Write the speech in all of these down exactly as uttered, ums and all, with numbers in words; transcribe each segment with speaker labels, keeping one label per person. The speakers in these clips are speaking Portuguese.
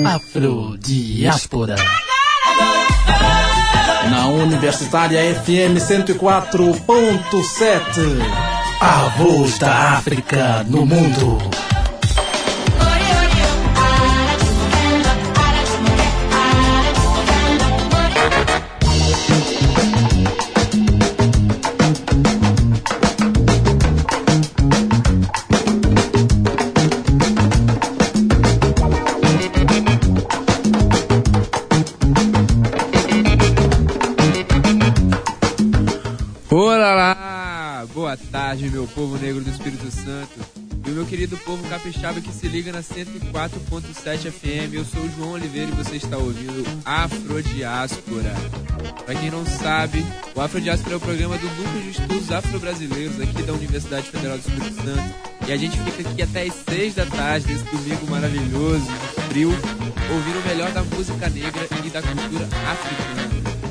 Speaker 1: Afrodiáspora. Na Universitária F M cento e quatro ponto sete. A voz da África no mundo.
Speaker 2: Boa tarde, meu povo negro do Espírito Santo e o meu querido povo capixaba que se liga na cento e quatro ponto sete F M. Eu sou o João Oliveira e você está ouvindo Afrodiáspora. Para quem não sabe, o Afrodiáspora é o programa do Núcleo de Estudos Afro-Brasileiros aqui da Universidade Federal do Espírito Santo, e a gente fica aqui até as seis da tarde nesse domingo maravilhoso, frio, ouvindo o melhor da música negra e da cultura africana.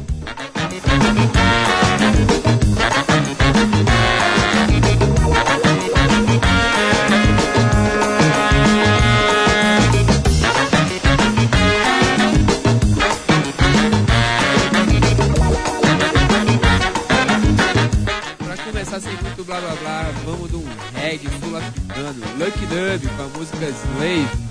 Speaker 2: Sem muito blá blá blá, vamos de um reggae sul-africano, Lucky Dube com a música Slave.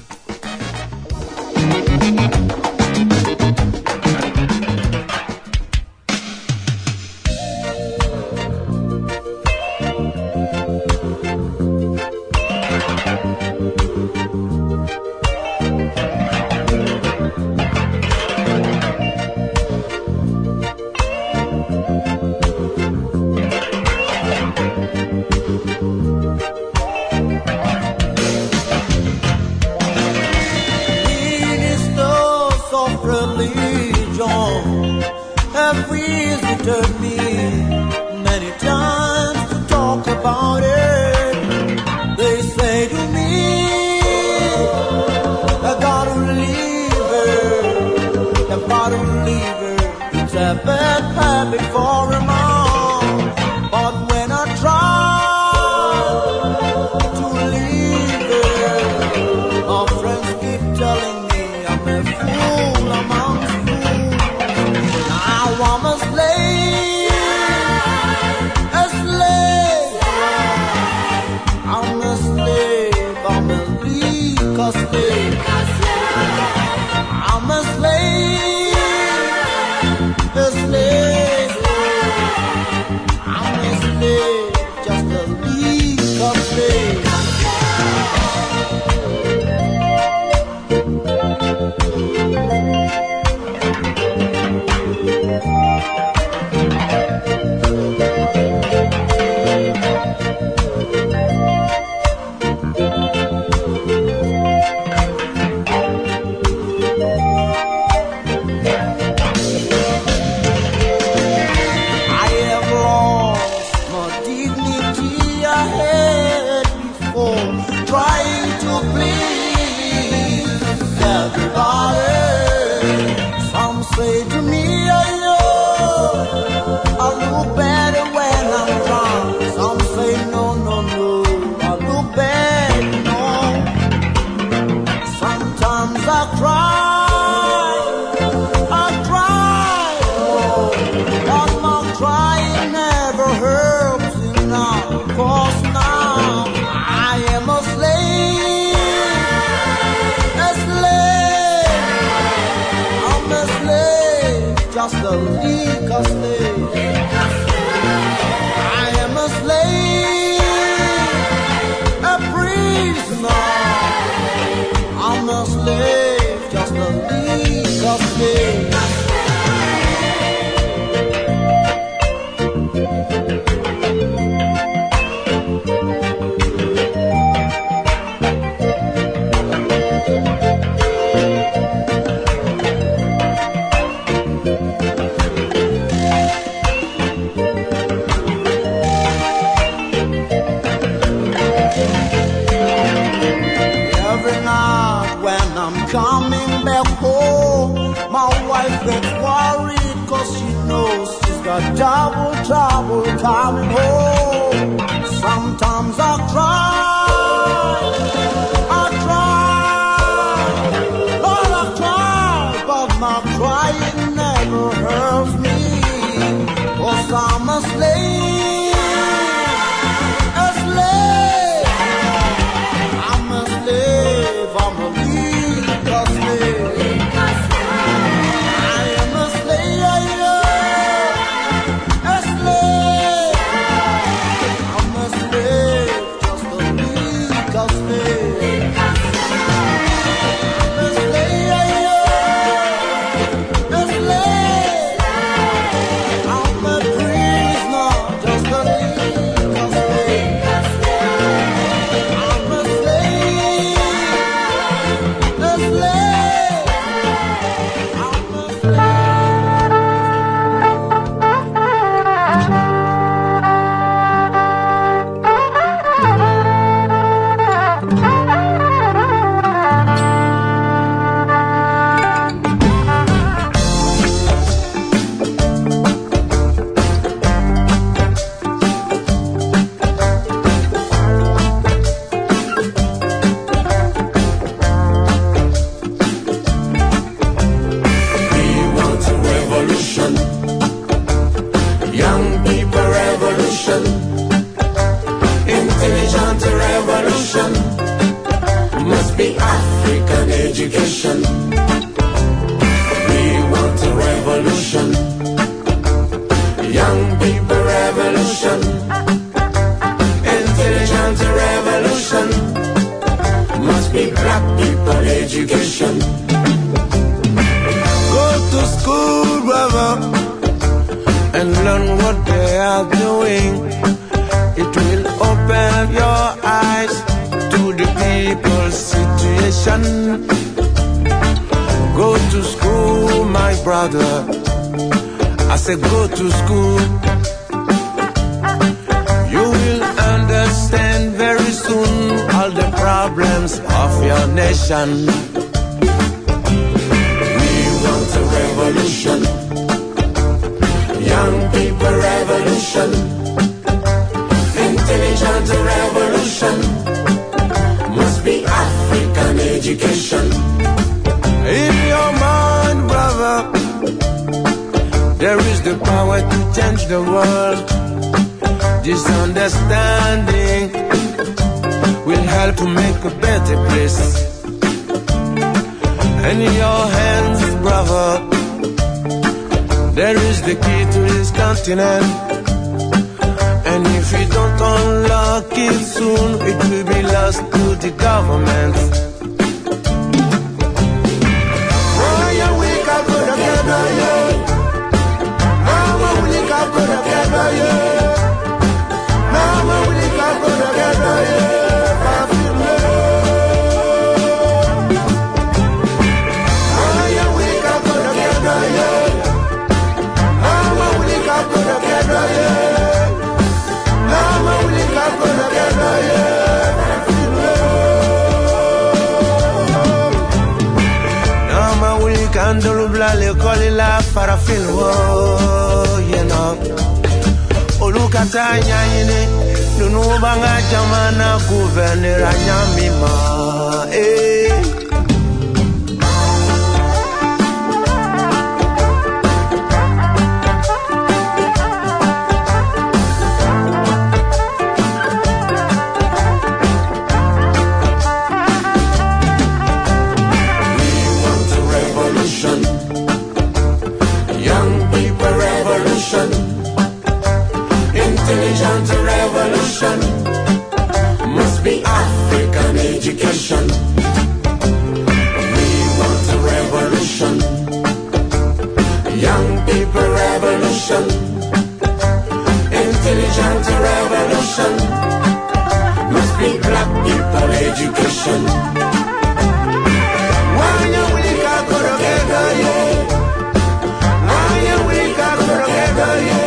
Speaker 3: Double trouble coming home. Sometimes I cry, I cry, Lord, I cry.
Speaker 4: revolution. We want a revolution. Young people revolution. Intelligent revolution. Must be black people education. Go to school, brother, and learn what they are doing. It will open your eyes to the people's situation. Go to school, my brother. I said go to school. You will understand very soon all the problems of your nation. We want a revolution. Young people revolution. Intelligent revolution. Must be African education. In your mind, brother, there is the power to change the world. This understanding will help to make a better place. In your hands, brother, there is the key to this continent. And if you don't unlock it soon, it will be lost to the government. Oh, yeah, we can go together, yeah. Mama, we can go together, yeah. Mama, we can go together, yeah. I feel love. Oh, yeah, we can go together, yeah. Mama, we can go together, yeah. Candle blale koli la farafil wo yena olukata nyanyine nunu banga jamana gouverneur anyamima eh Intelligent revolution. Must be African education. We want a revolution. Young people revolution. Intelligent revolution. Must be black people education. Why you we got go together, yeah. Why you we got go together, yeah.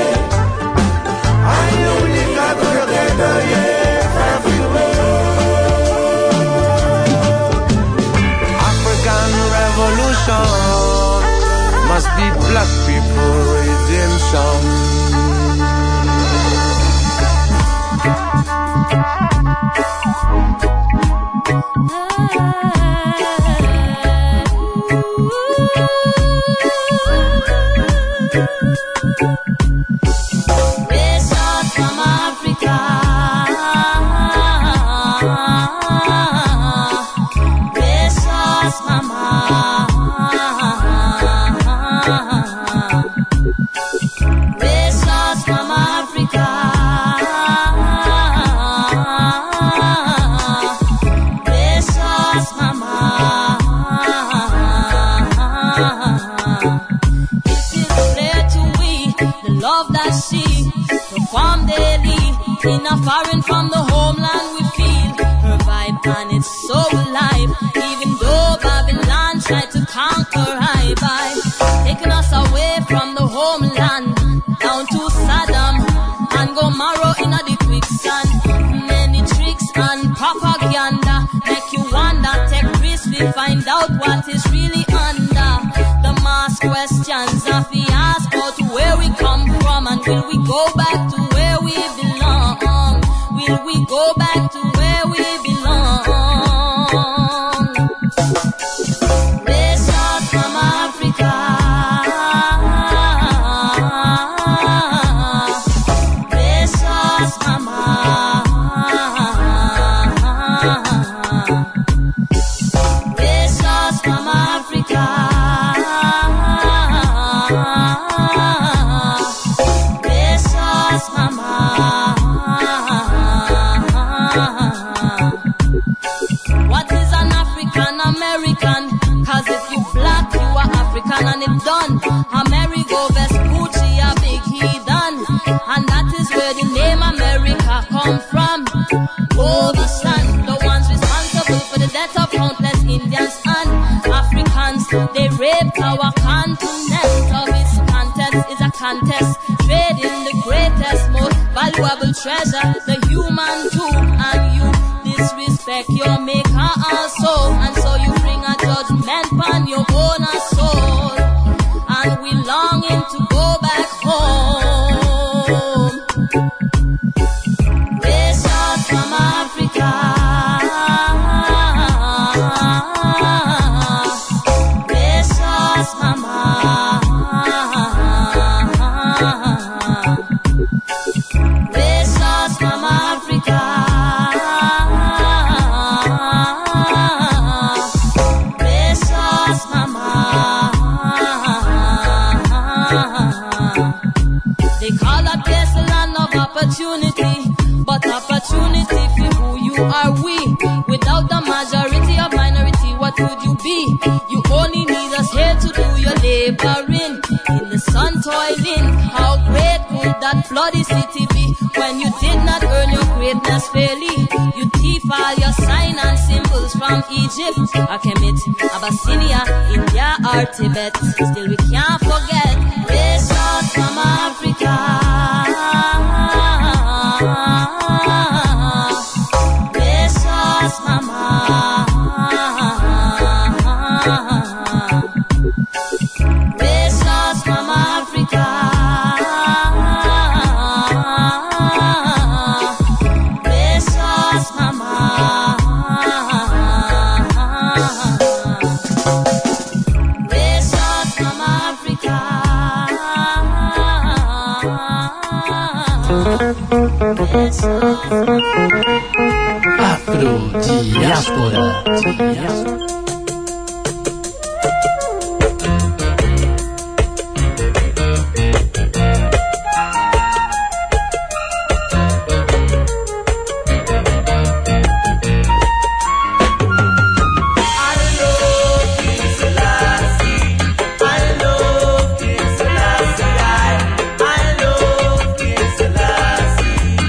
Speaker 4: African revolution must be black people redemption.
Speaker 5: Foreign from the homeland we feel her vibe and it's so alive. Even though Babylon tried to conquer high vibe, taking us away from the homeland down to Saddam and Gomorrah in the quicksand. Many tricks and propaganda make you wonder. Take risks we find out what is really under. The mass questions of the ask about where we come from and will we go back to where we belong. Will we go back to where we belong? Race out from Africa. Race out from Africa. Race out from Africa. African and it's done. Amerigo Vespucci, a big heathen. And that is where the name America come from. Overstand, the ones responsible for the death of countless Indians and Africans. They raped our continent. Of its contents is a contest. Trading the greatest, most valuable treasure, the human too. And you disrespect your maker also. And so you bring a judgment on your own soul. And we longing to go back home. Race out from Africa. Race out, mama. Race out from Africa. Race out, mama. They call that place a land of opportunity, but opportunity for who you are we. Without the majority of minority, what would you be? You only need us here to do your laboring, in the sun toiling. How great could that bloody city be when you did not earn your greatness fairly? You thief all your sign and symbols from Egypt, Akemet, Abyssinia, India or Tibet. Still we can't forget, race out from Africa. Race out, mama. Race out from Africa. Race out, mama. Race out from Africa. Race out.
Speaker 1: Afro Diáspora.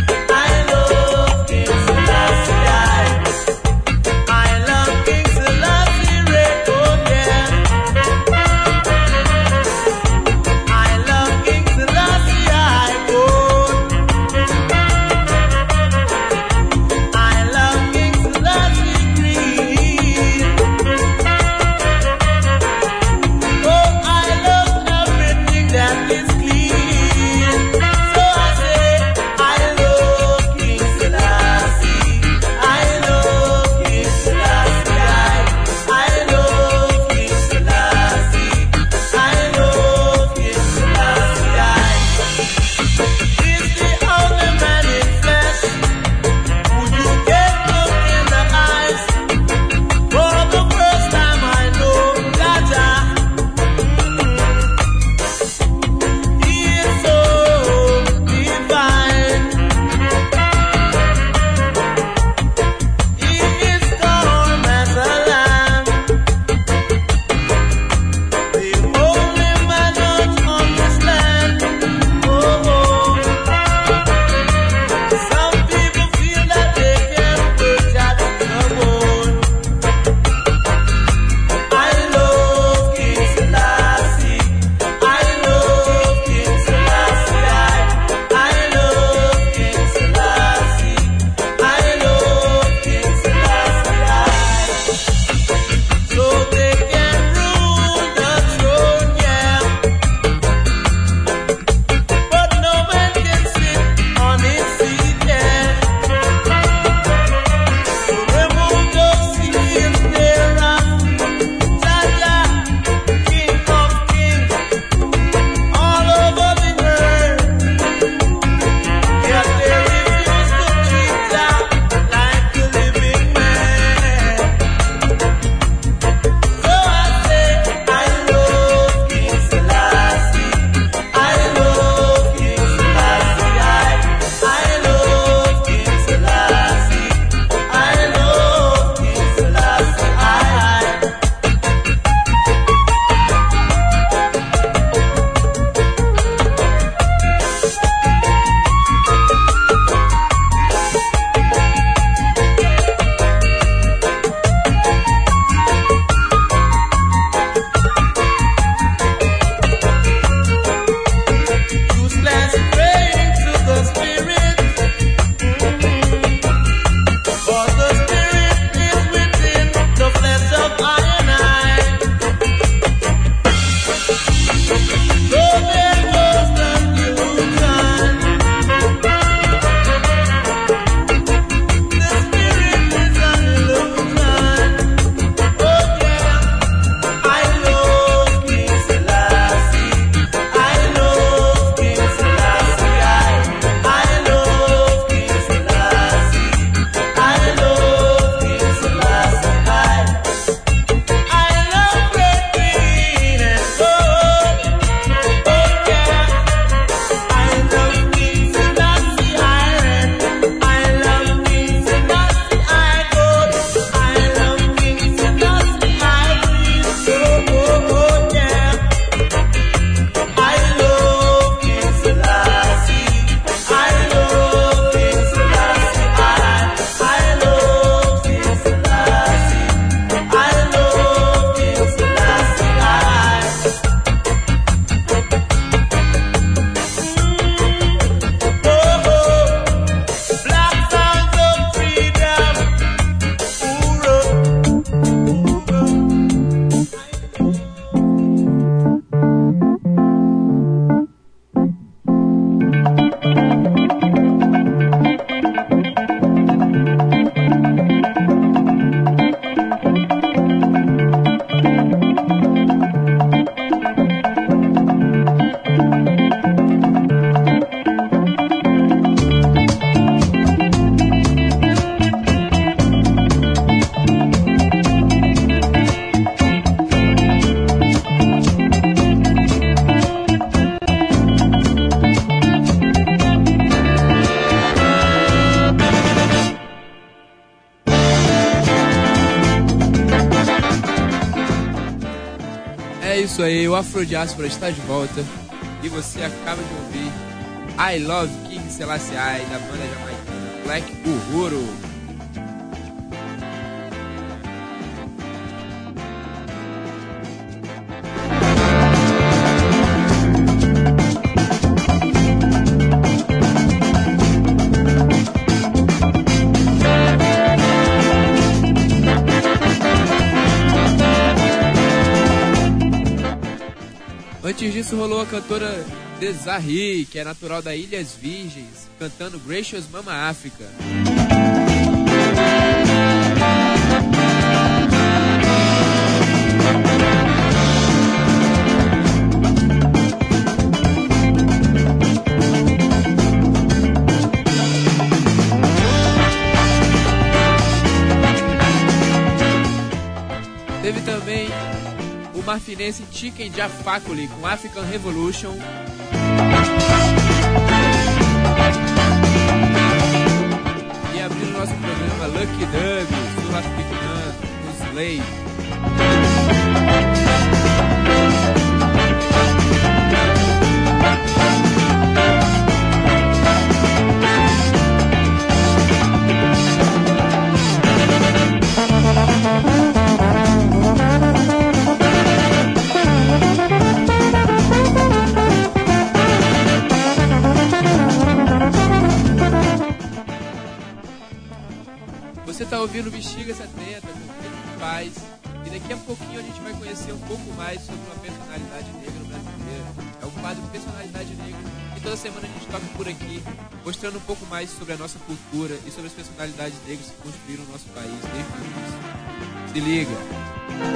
Speaker 4: I love King Selassie.
Speaker 2: É isso aí, o Afrodiáspora está de volta e você acaba de ouvir I Love King Selassie I, da banda jamaicana Black Uhuru. Antes disso rolou a cantora Desiree, que é natural da Ilhas Virgens, cantando Gracious Mama Africa. Teve também o marfinense Chicken Jafakoli com African Revolution. E abrindo nosso programa Lucky Dub, sul-africano, no Slay. Você está ouvindo Bexiga setenta com Felipe Paz, e daqui a pouquinho a gente vai conhecer um pouco mais sobre uma personalidade negra brasileira. É o quadro Personalidade Negra, e toda semana a gente toca por aqui, mostrando um pouco mais sobre a nossa cultura e sobre as personalidades negras que construíram o nosso país desde o início. Se liga!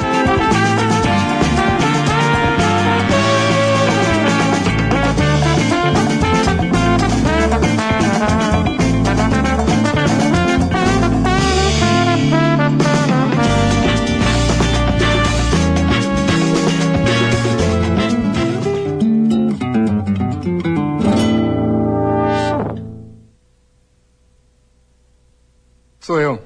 Speaker 6: Sou eu,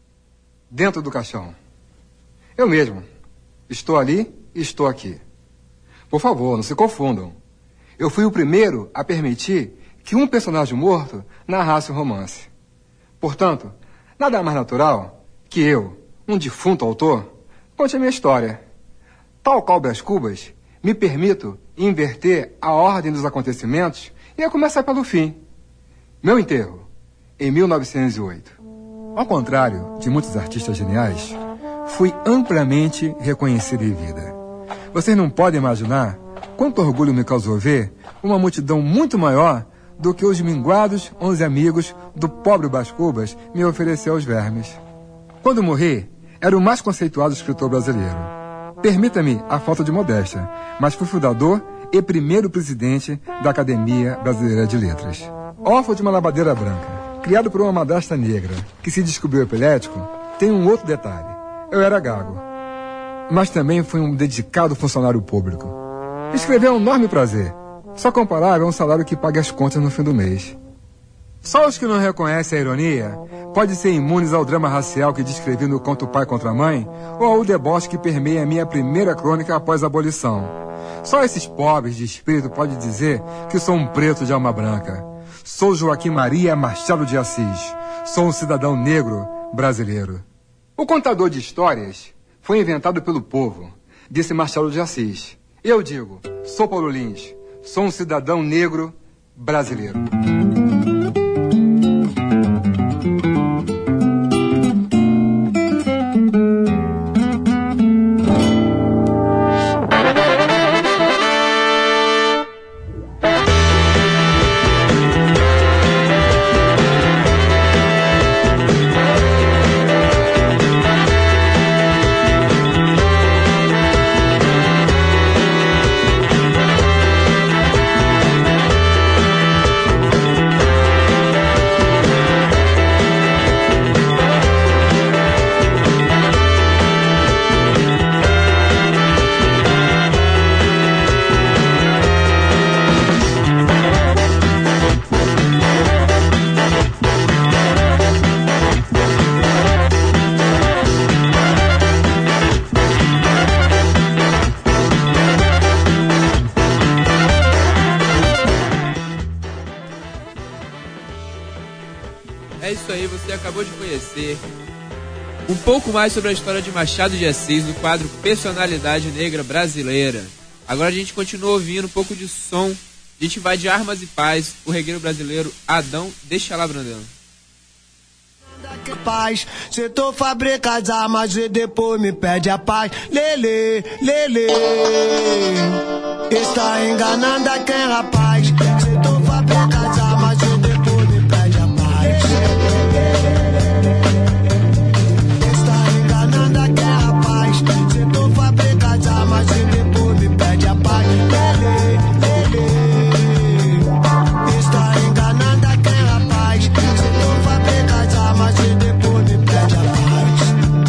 Speaker 6: dentro do caixão. Eu mesmo. Estou ali e estou aqui. Por favor, não se confundam. Eu fui o primeiro a permitir que um personagem morto narrasse um romance. Portanto, nada mais natural que eu, um defunto autor, conte a minha história. Tal qual Brás Cubas, me permito inverter a ordem dos acontecimentos e a começar pelo fim. Meu enterro, em mil novecentos e oito. Ao contrário de muitos artistas geniais, fui amplamente reconhecido em vida. Vocês não podem imaginar quanto orgulho me causou ver uma multidão muito maior do que os minguados onze amigos do pobre Brás Cubas me ofereceu aos vermes. Quando morri, era o mais conceituado escritor brasileiro. Permita-me a falta de modéstia, mas fui fundador e primeiro presidente da Academia Brasileira de Letras. Órfão de uma lavadeira branca, criado por uma madrasta negra que se descobriu epilético, tem um outro detalhe. Eu era gago, mas também fui um dedicado funcionário público. Escrever é um enorme prazer, só comparável a um salário que paga as contas no fim do mês. Só os que não reconhecem a ironia podem ser imunes ao drama racial que descrevi no conto Pai contra Mãe ou ao deboche que permeia a minha primeira crônica após a abolição. Só esses pobres de espírito podem dizer que sou um preto de alma branca. Sou Joaquim Maria Machado de Assis. Sou um cidadão negro brasileiro. O contador de histórias foi inventado pelo povo, disse Machado de Assis. Eu digo, sou Paulo Lins. Sou um cidadão negro brasileiro.
Speaker 2: isso aí, você acabou de conhecer um pouco mais sobre a história de Machado de Assis no quadro Personalidade Negra Brasileira. Agora a gente continua ouvindo um pouco de som. A gente vai de Armas e Paz, o regueiro brasileiro Adão, deixa lá, Brandão.
Speaker 3: Paz, cê tô fabrica as armas e depois me pede a paz. Lele, lele, está enganando a quem, rapaz? Cê tô fabrica as armas e depois me pede a paz. Está enganando a quem, rapaz? Cê tô fabrica as armas e depois me pede a paz. Lele, lele, está enganando a quem, rapaz? Cê tô fabrica as armas e depois me pede a paz.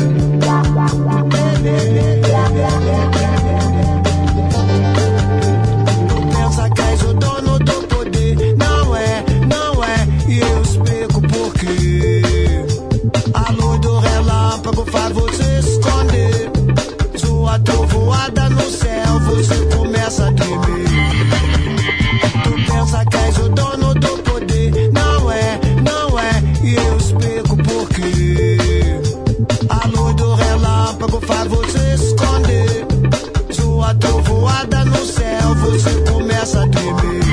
Speaker 3: Tu pensa que és o dono do poder? Não é, não é, e eu explico por quê. A luz do relâmpago faz você esconder. Sua trovoada no céu, você começa a tremer. Tu pensa que és o dono do poder? Não é, não é, e eu explico por quê. A luz do relâmpago faz você esconder. Sua trovoada no céu, você começa a tremer.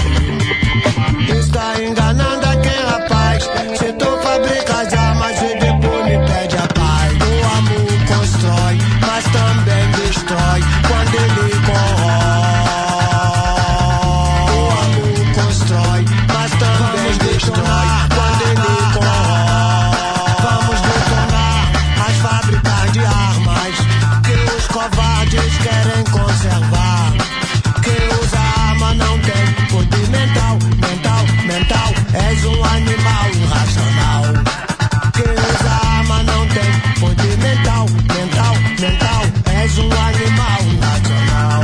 Speaker 3: Está enganando a quem, rapaz? Cê tô fabrica as armas e depois me pede a paz. O amor constrói, mas também destrói quando ele corrói. O amor constrói, mas também destrói quando ele corrói. Vamos detonar as fábricas de armas que os covardes querem conservar. Quem usa arma não tem poder mental, mental, mental. És um animal irracional. Quem usa arma não tem poder mental, mental, mental. És um animal irracional.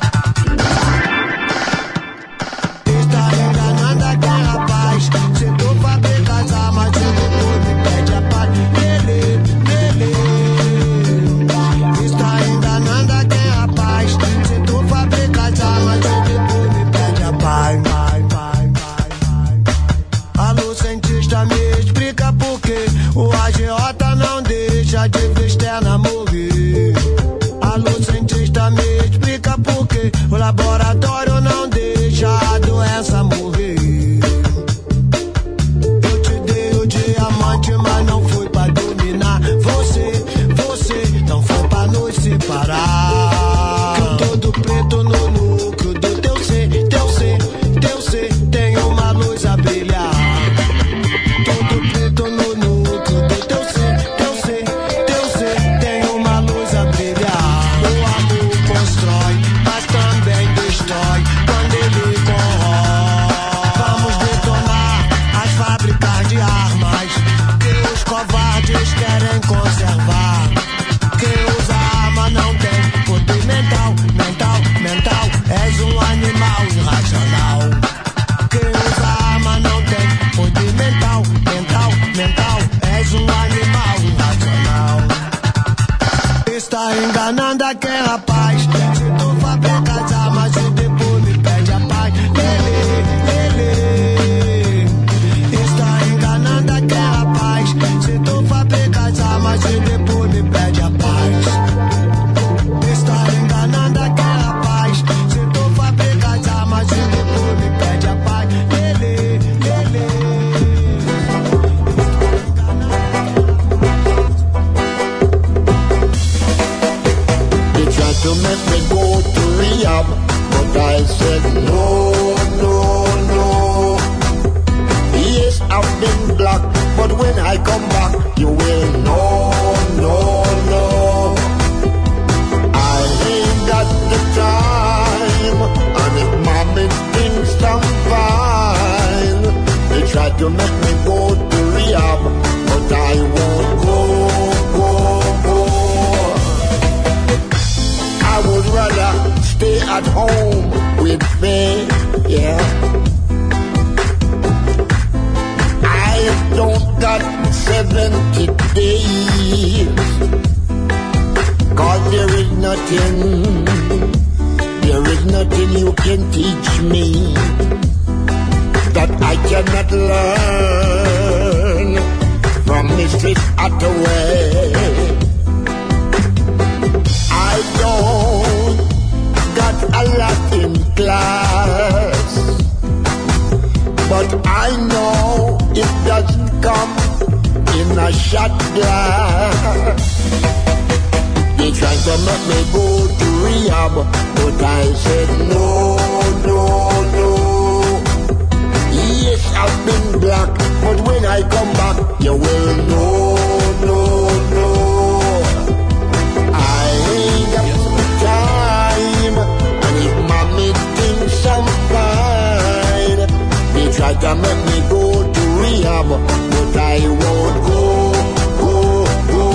Speaker 3: Está enganando a quem, rapaz? Cê tô fabrica as armas e depois me pede a paz. Lele, lele. Está enganando a quem, rapaz? Cê tô fabrica as armas e depois me pede a paz. Vai, vai, vai, vai. Alô, cientista, me explica por que o agiota não deixa de Vesterna morrer. Alô, cientista, me explica por que o laboratório não deixa a doença morrer. Eu te dei o diamante, mas não foi pra dominar você, você, não foi pra nos separar. Que eu todo preto no núcleo do teu ser, teu ser, teu ser, tem uma luz a brilhar. Todo preto no núcleo do teu ser, teu ser, teu ser, tem uma luz a brilhar. O amor constrói, mas também destrói quando ele corrói. Vamos detonar as fábricas de armas que os covardes querem conservar. Quem usa arma não tem poder mental, mental, mental. És um animal irracional. Quem usa arma não tem poder mental, mental, mental. És um animal irracional. Está enganando a quem, rapaz? Se tu fabrica as armas e depois me pede a paz. Lele, lele. Está enganando a quem, rapaz? Se tu fabrica as armas e depois me pede a paz. Está enganando a quem, rapaz? Se tu fabrica as armas e depois me pede a paz. Lele, lele.
Speaker 7: They tried to make me go to rehab, but I said no, no, no. Yes, I've been black, but when I come back, you will know, no, no. I ain't got the time, and if mommy thinks I'm fine, they tried to make me go to rehab, but I won't go, go, go. I would rather stay at home with faith, yeah. I don't got seventy days, cause there is nothing, there is nothing you can teach me that I cannot learn. me sit at away. I don't got a lot in class, but I know it doesn't come in a shot glass. They tried to make me go to rehab, but I said no, no, no. Yes, I've been black, but when I come back, you will know, no, no. I ain't got no time, and if mommy thinks I'm fine, they try to make me go to rehab, but I won't go, go, go.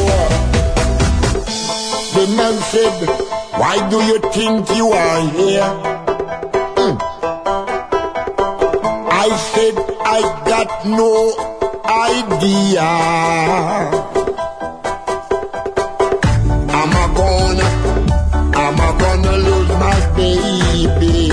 Speaker 7: The man said, why do you think you are here? Mm. I said, I got no idea. Am I gonna, am I gonna lose my baby?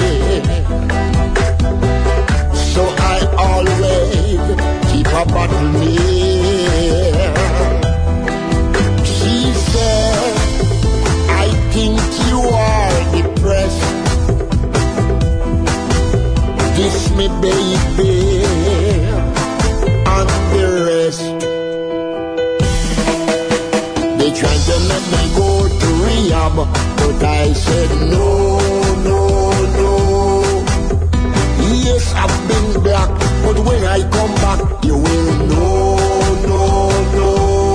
Speaker 7: So I always keep a bottle near. She said, I think you are depressed. Kiss me, baby, and the rest. They tried to let me go to rehab, but I said no, no, no. Yes, I've been black, but when I come back, you will know, no, no.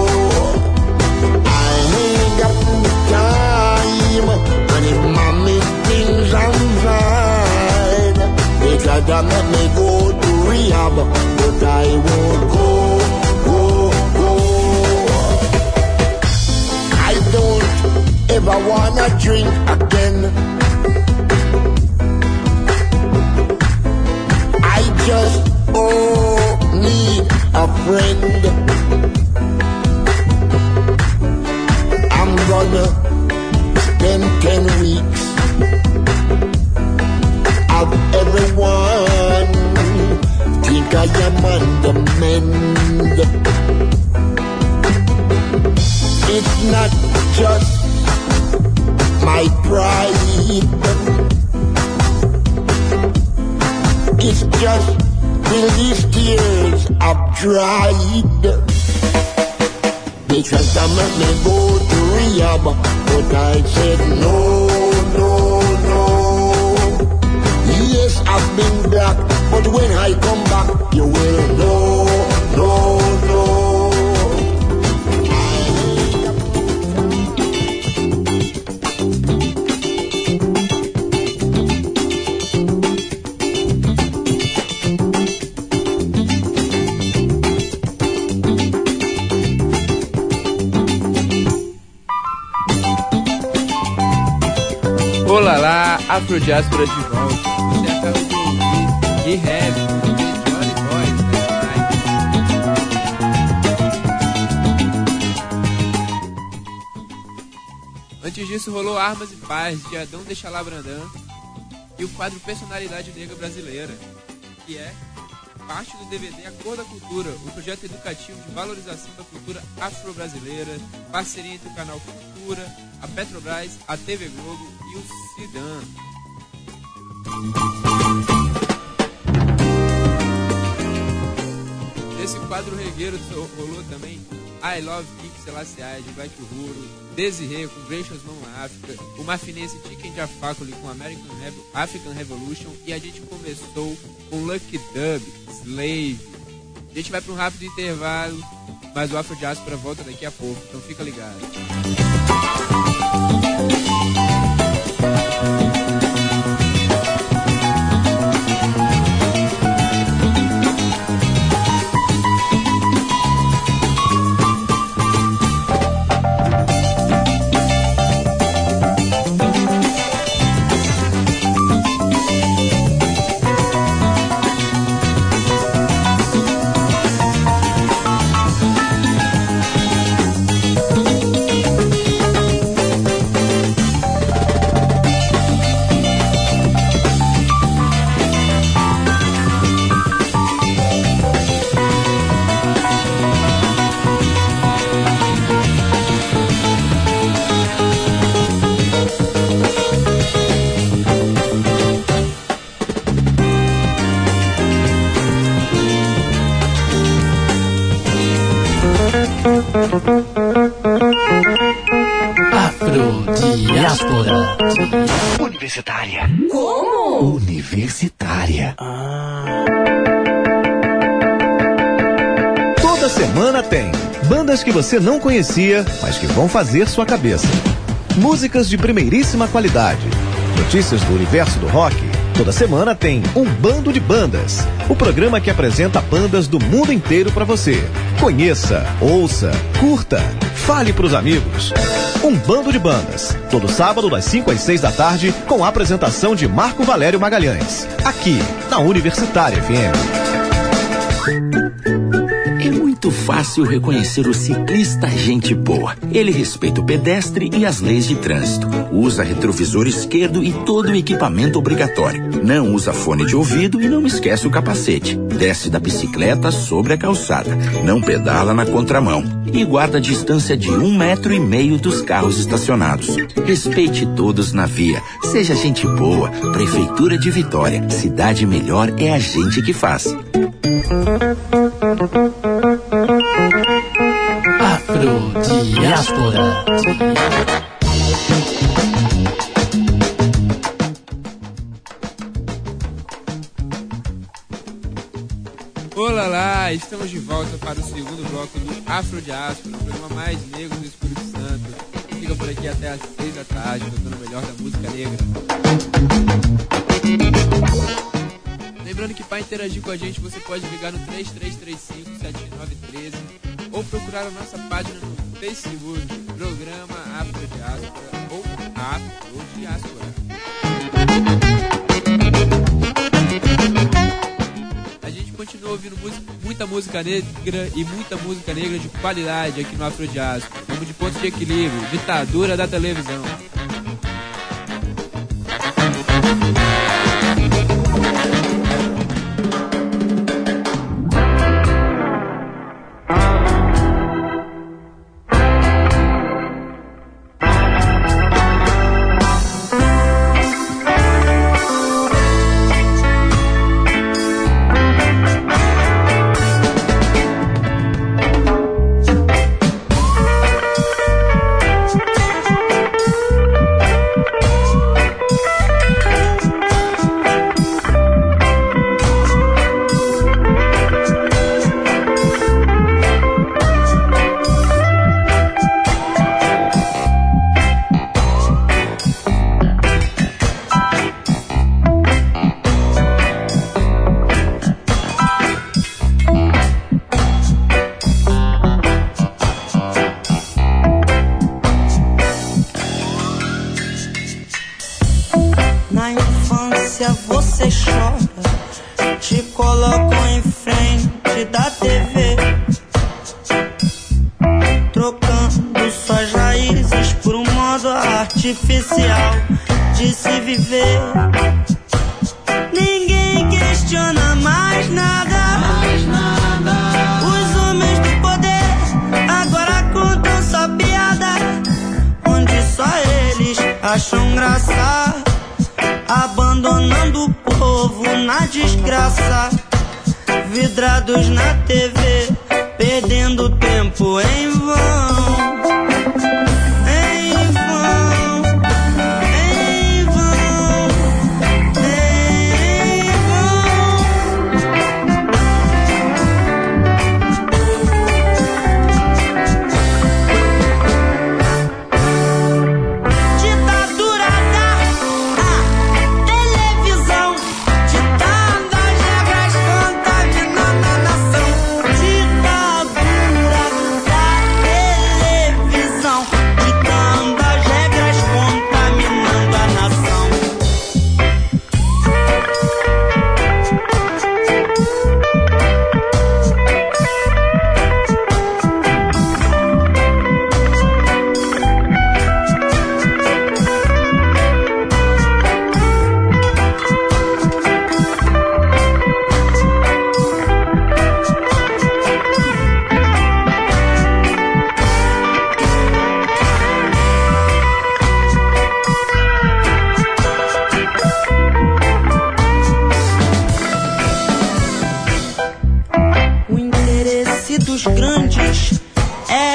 Speaker 7: I ain't got no time, and if mommy thinks I'm fine, they try to make me go to rehab, but I won't go, go, go. I don't ever wanna drink again. I just oh need a friend. I'm gonna spend ten weeks of everyone think I am on the mend. It's not just my pride, it's just till these tears have dried. They tried to make me go to rehab, but I said no, no, no. Yes, I've been black, but when I come back, you will know, no, no.
Speaker 2: Olá lá, Afrodiáspora de volta. Você acaba de ouvir Rehab, de Johnny Boys, né? Antes disso rolou Armas e Paz, de Adão Deixalá Brandão, e o quadro Personalidade Negra Brasileira, que é parte do D V D A Cor da Cultura, o projeto educativo de valorização da cultura afro-brasileira, parceria entre o canal Cultura, a Petrobras, a T V Globo e o Cidan. Nesse quadro regueiro rolou também I Love King Selassie de Black Uhuru, Desiree com Gracious Mama África, o Mafinense Chicken Jafakoli com American Revo- African Revolution, e a gente começou com Lucky Dub, Slave. A gente vai para um rápido intervalo, mas o Afrodiáspora volta daqui a pouco, então fica ligado.
Speaker 8: Universitária.
Speaker 5: Como?
Speaker 8: Universitária.
Speaker 1: Ah.
Speaker 9: Toda semana tem bandas que você não conhecia, mas que vão fazer sua cabeça. Músicas de primeiríssima qualidade. Notícias do universo do rock. Toda semana tem Um Bando de Bandas, o programa que apresenta bandas do mundo inteiro para você. Conheça, ouça, curta, fale pros amigos. Um Bando de Bandas, todo sábado das cinco às seis da tarde, com a apresentação de Marco Valério Magalhães, aqui na Universitária F M.
Speaker 8: É muito fácil reconhecer o ciclista gente boa. Ele respeita o pedestre e as leis de trânsito. Usa retrovisor esquerdo e todo o equipamento obrigatório. Não usa fone de ouvido e não esquece o capacete. Desce da bicicleta sobre a calçada. Não pedala na contramão. E guarda a distância de um metro e meio dos carros estacionados. Respeite todos na via. Seja gente boa. Prefeitura de Vitória. Cidade melhor é a gente que faz.
Speaker 1: Afrodiáspora.
Speaker 2: Olá lá, estamos de volta para o segundo bloco do Afrodiáspora, o programa mais negro do Espírito Santo, que fica por aqui até às seis da tarde, tocando o melhor da música negra. Lembrando que para interagir com a gente você pode ligar no três três três cinco, sete nove um três ou procurar a nossa página no Facebook, Programa Afrodiáspora ou Afrodiáspora. A gente continua ouvindo música, muita música negra e muita música negra de qualidade aqui no Afrodiáspora. Vamos de Ponto de Equilíbrio, ditadura da televisão.
Speaker 10: Artificial de se viver. Ninguém questiona mais nada. mais nada. Os homens do poder agora contam só piada, onde só eles acham graça, abandonando o povo na desgraça. Vidrados na T V, perdendo tempo em vão.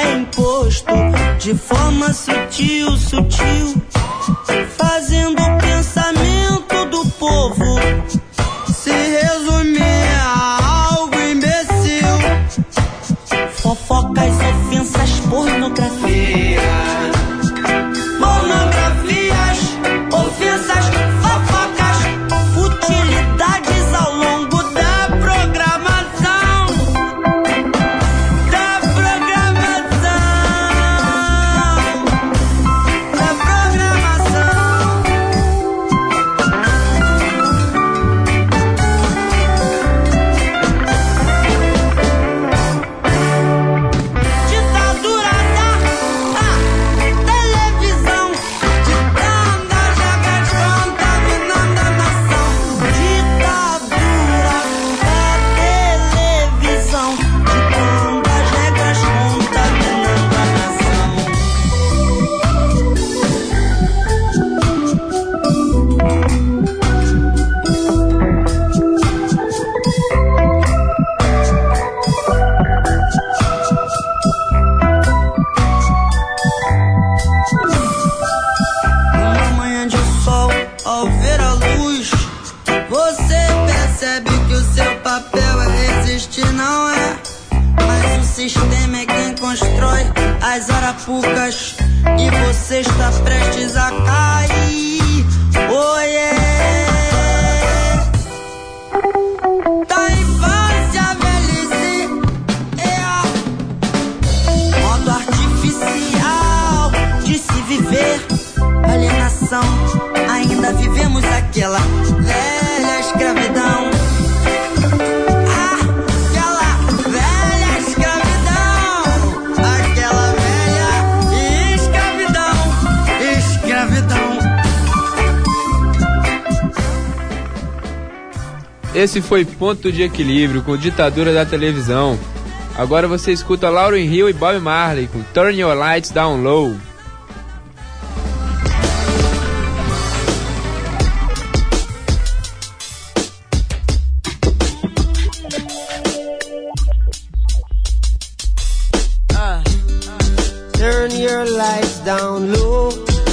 Speaker 10: De forma sutil, sutil, fazendo o que se resumir a algo imbecil. Fofocas, ofensas, pornografia. Pornografias, ofensas, fofocas, futilidades ao longo da programação. Da programação. Da programação. Ditadura da ah, televisão, ditando as regras, contaminando a nação. Ditadura da televisão, ditando as regras, contaminando a nação. Uma manhã de sol, ao ver a luz, você percebe que o seu papel é resistir, não é? Mas o sistema é quem constrói as arapucas e você está prestes a cair. Oh yeah! Da infância à velhice, yeah. Modo artificial de se viver, alienação. Ainda vivemos aquela velha escravidão. Ah, aquela velha escravidão. Aquela velha escravidão. Escravidão.
Speaker 2: Esse foi Ponto de Equilíbrio com Ditadura da Televisão. Agora você escuta Lauryn Hill e Bob Marley com Turn Your Lights Down Low.
Speaker 3: Uh, turn your lights down low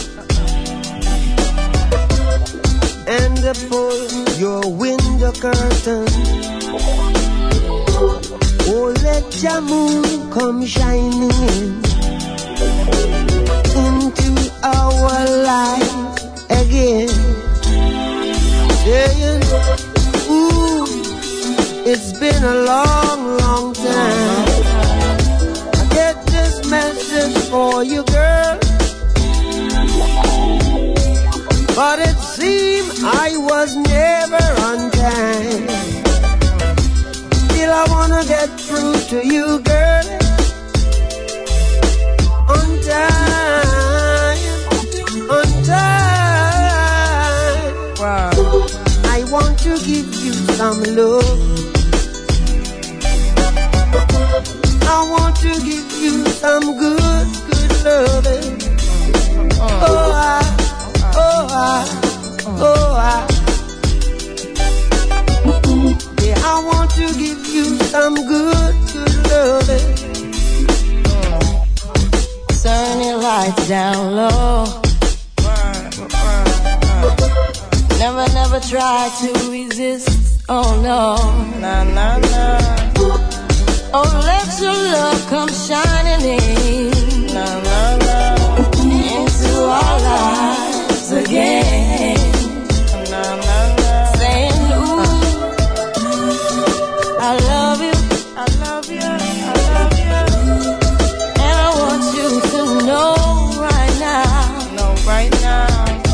Speaker 3: and pull your window curtain. Oh, let your moon come shining in into our life again. Saying, ooh, it's been a long, long time. I get this message for you, girl, but it seemed I was never on time. Still I wanna get through to you, girl, on time, on time. Wow. I want to give you some love. I want to give you some good, good loving. Oh, I, oh, I, oh, I. Yeah, I want to give you some good, good loving.
Speaker 11: Turn your lights down low. Never, never try to resist. Oh no, nah, nah, nah. Oh, let your love come shining in, nah, nah, nah. Into our lives again. Nah, nah, nah. Saying, ooh, I love you, I love you, I love you. And I want you to know right now, know right now.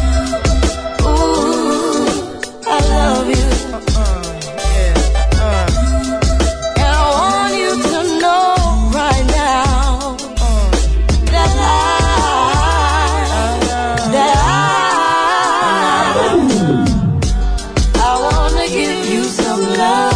Speaker 11: Ooh, I love you. Uh-uh, yeah, uh. And I want you to know right now uh, that I, that I, I wanna give you some love.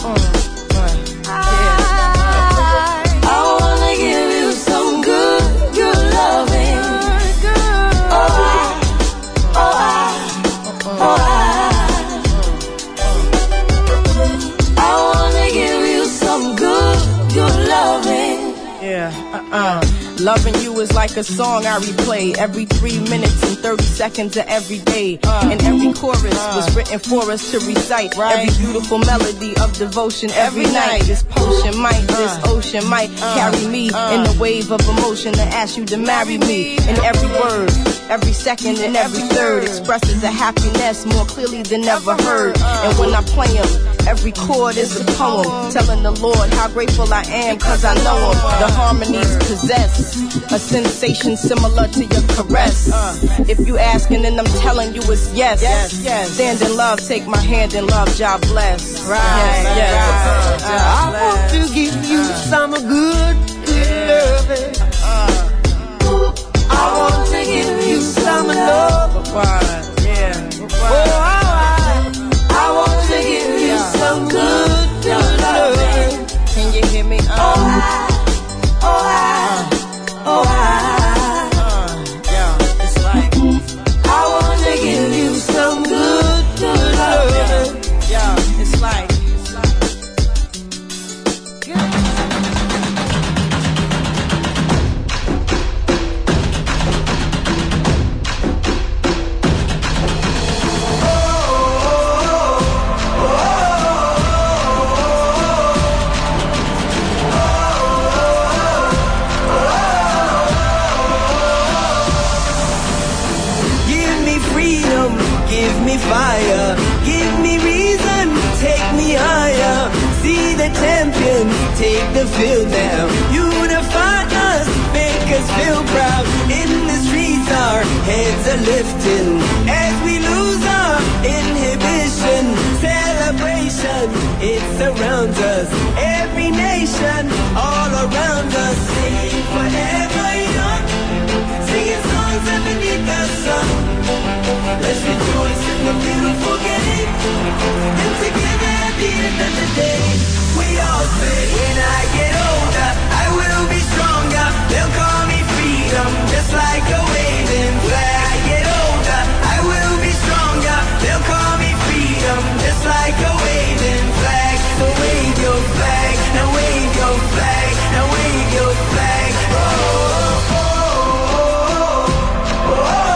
Speaker 12: Uh, loving you is like a song I replay every three minutes and thirty seconds of every day. Uh, and every
Speaker 11: chorus was written for us to recite. Every beautiful melody of devotion every night. This potion might, this ocean might carry me in the wave of emotion to ask you to marry me. And every word, every second and every third expresses a happiness more clearly than ever heard. And when I play them, every chord is a poem telling the Lord how grateful I am cause I know him. The harmonies possess a sensation similar to your caress. If you asking then I'm telling you it's yes. Stand in love, take my hand in love, God bless. Right. Yes, yes. Uh,
Speaker 10: I want to give you some good, good loving. I want to give you some love. Yeah. Oh, I, I want to give you some good, good loving.
Speaker 11: Can you hear me? Uh,
Speaker 10: oh, I, oh, I, oh, I.
Speaker 11: Uh, yeah, it's like
Speaker 10: I want to give you some good, good loving.
Speaker 11: Yeah, it's like.
Speaker 10: Fire, give me reason, take me higher. See the champion, take the field now. Unify us, make us feel proud. In the streets our heads are lifting as we lose our inhibition. Celebration, it surrounds us. Every nation, all around us. Sing forever young, singing songs underneath the sun. Let's rejoice in the beautiful game. And together at the end of the day, we all say, when I get older, I will be stronger. They'll call me freedom, just like a waving flag. I get older, I will be stronger. They'll call me freedom, just like a waving flag. So wave your flag, now wave your flag, now wave your flag. Oh, oh, oh, oh, oh, oh.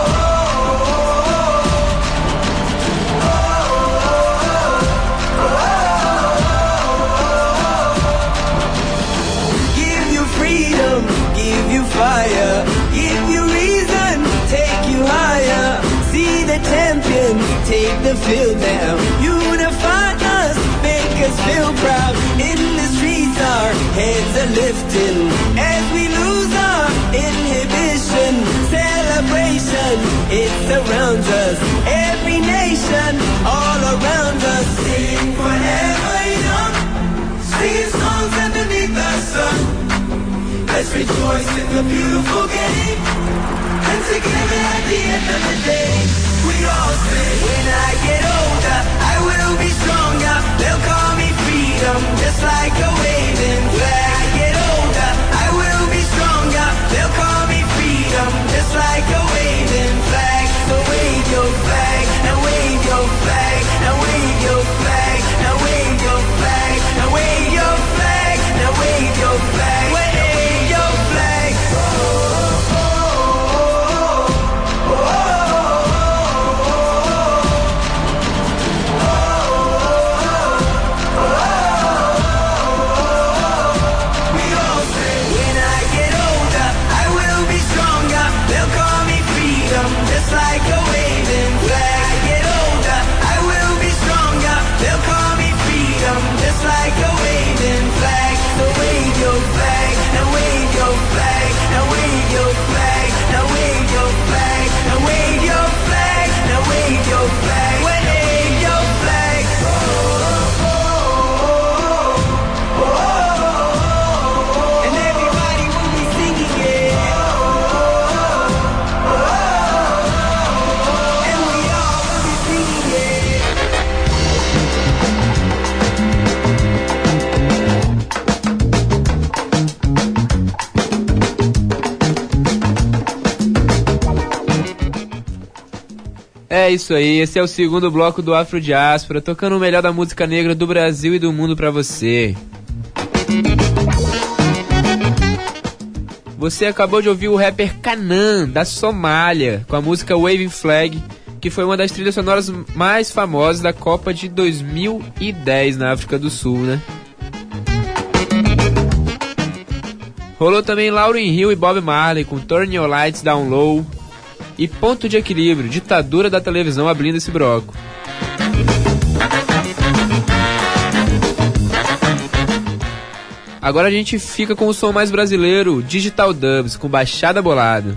Speaker 10: Fire, give you reason, take you higher. See the champion, take the field now. Unify us, make us feel proud. In the streets our heads are lifting as we lose our inhibition. Celebration, it surrounds us. Every nation, all around us. Sing forever young, singing songs underneath the sun. Let's rejoice in the beautiful game. And together at the end of the day, we all say, when I get older, I will be stronger. They'll call me freedom, just like a waving flag. I get older, I will be stronger. They'll call me freedom, just like a waving flag. So wave your flag, now wave your flag, now wave your flag, now wave your flag, now wave your flag, now wave your flag.
Speaker 2: É isso aí, esse é o segundo bloco do Afro Diáspora, tocando o melhor da música negra do Brasil e do mundo pra você. Você acabou de ouvir o rapper Kanan, da Somália, com a música Waving Flag, que foi uma das trilhas sonoras mais famosas da Copa de dois mil e dez na África do Sul, né? Rolou também Lauryn Hill e Bob Marley com Turn Your Lights Down Low e Ponto de Equilíbrio, ditadura da televisão abrindo esse bloco. Agora a gente fica com o som mais brasileiro, Digital Dubs, com Baixada Bolada.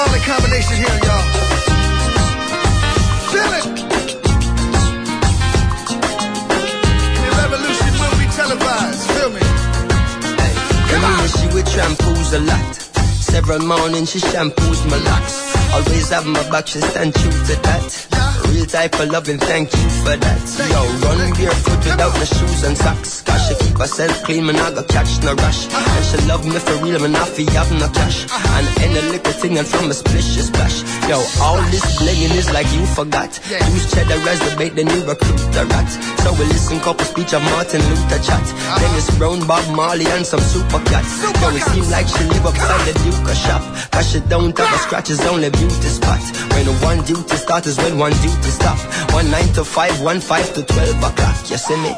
Speaker 12: Marley combination here, y'all. Feel it. The revolution will be televised. Feel me.
Speaker 13: Come on. She would shampoos a lot. Several mornings she shampoos my locks. Always have my back, she stand true to that. Real type of loving, thank you for that. Yo, run barefoot without no shoes and socks. Cause she keep herself clean, man, I got catch no rush. And she love me for real, man, I feel have no cash. And any little thing and from a splish, she splash. Yo, all this blinging is like you forgot. Use cheddar as the bait, then you recruit the rat. So we listen couple speech of Martin Luther chat. Dennis Brown, Bob Marley and some super cats. Yo, it seem like she live upside the Duke shop. Cause she don't have a scratch, it's only beauty spot. When one duty start is when one duty stop. One nine to five, one five to twelve o'clock. You see me?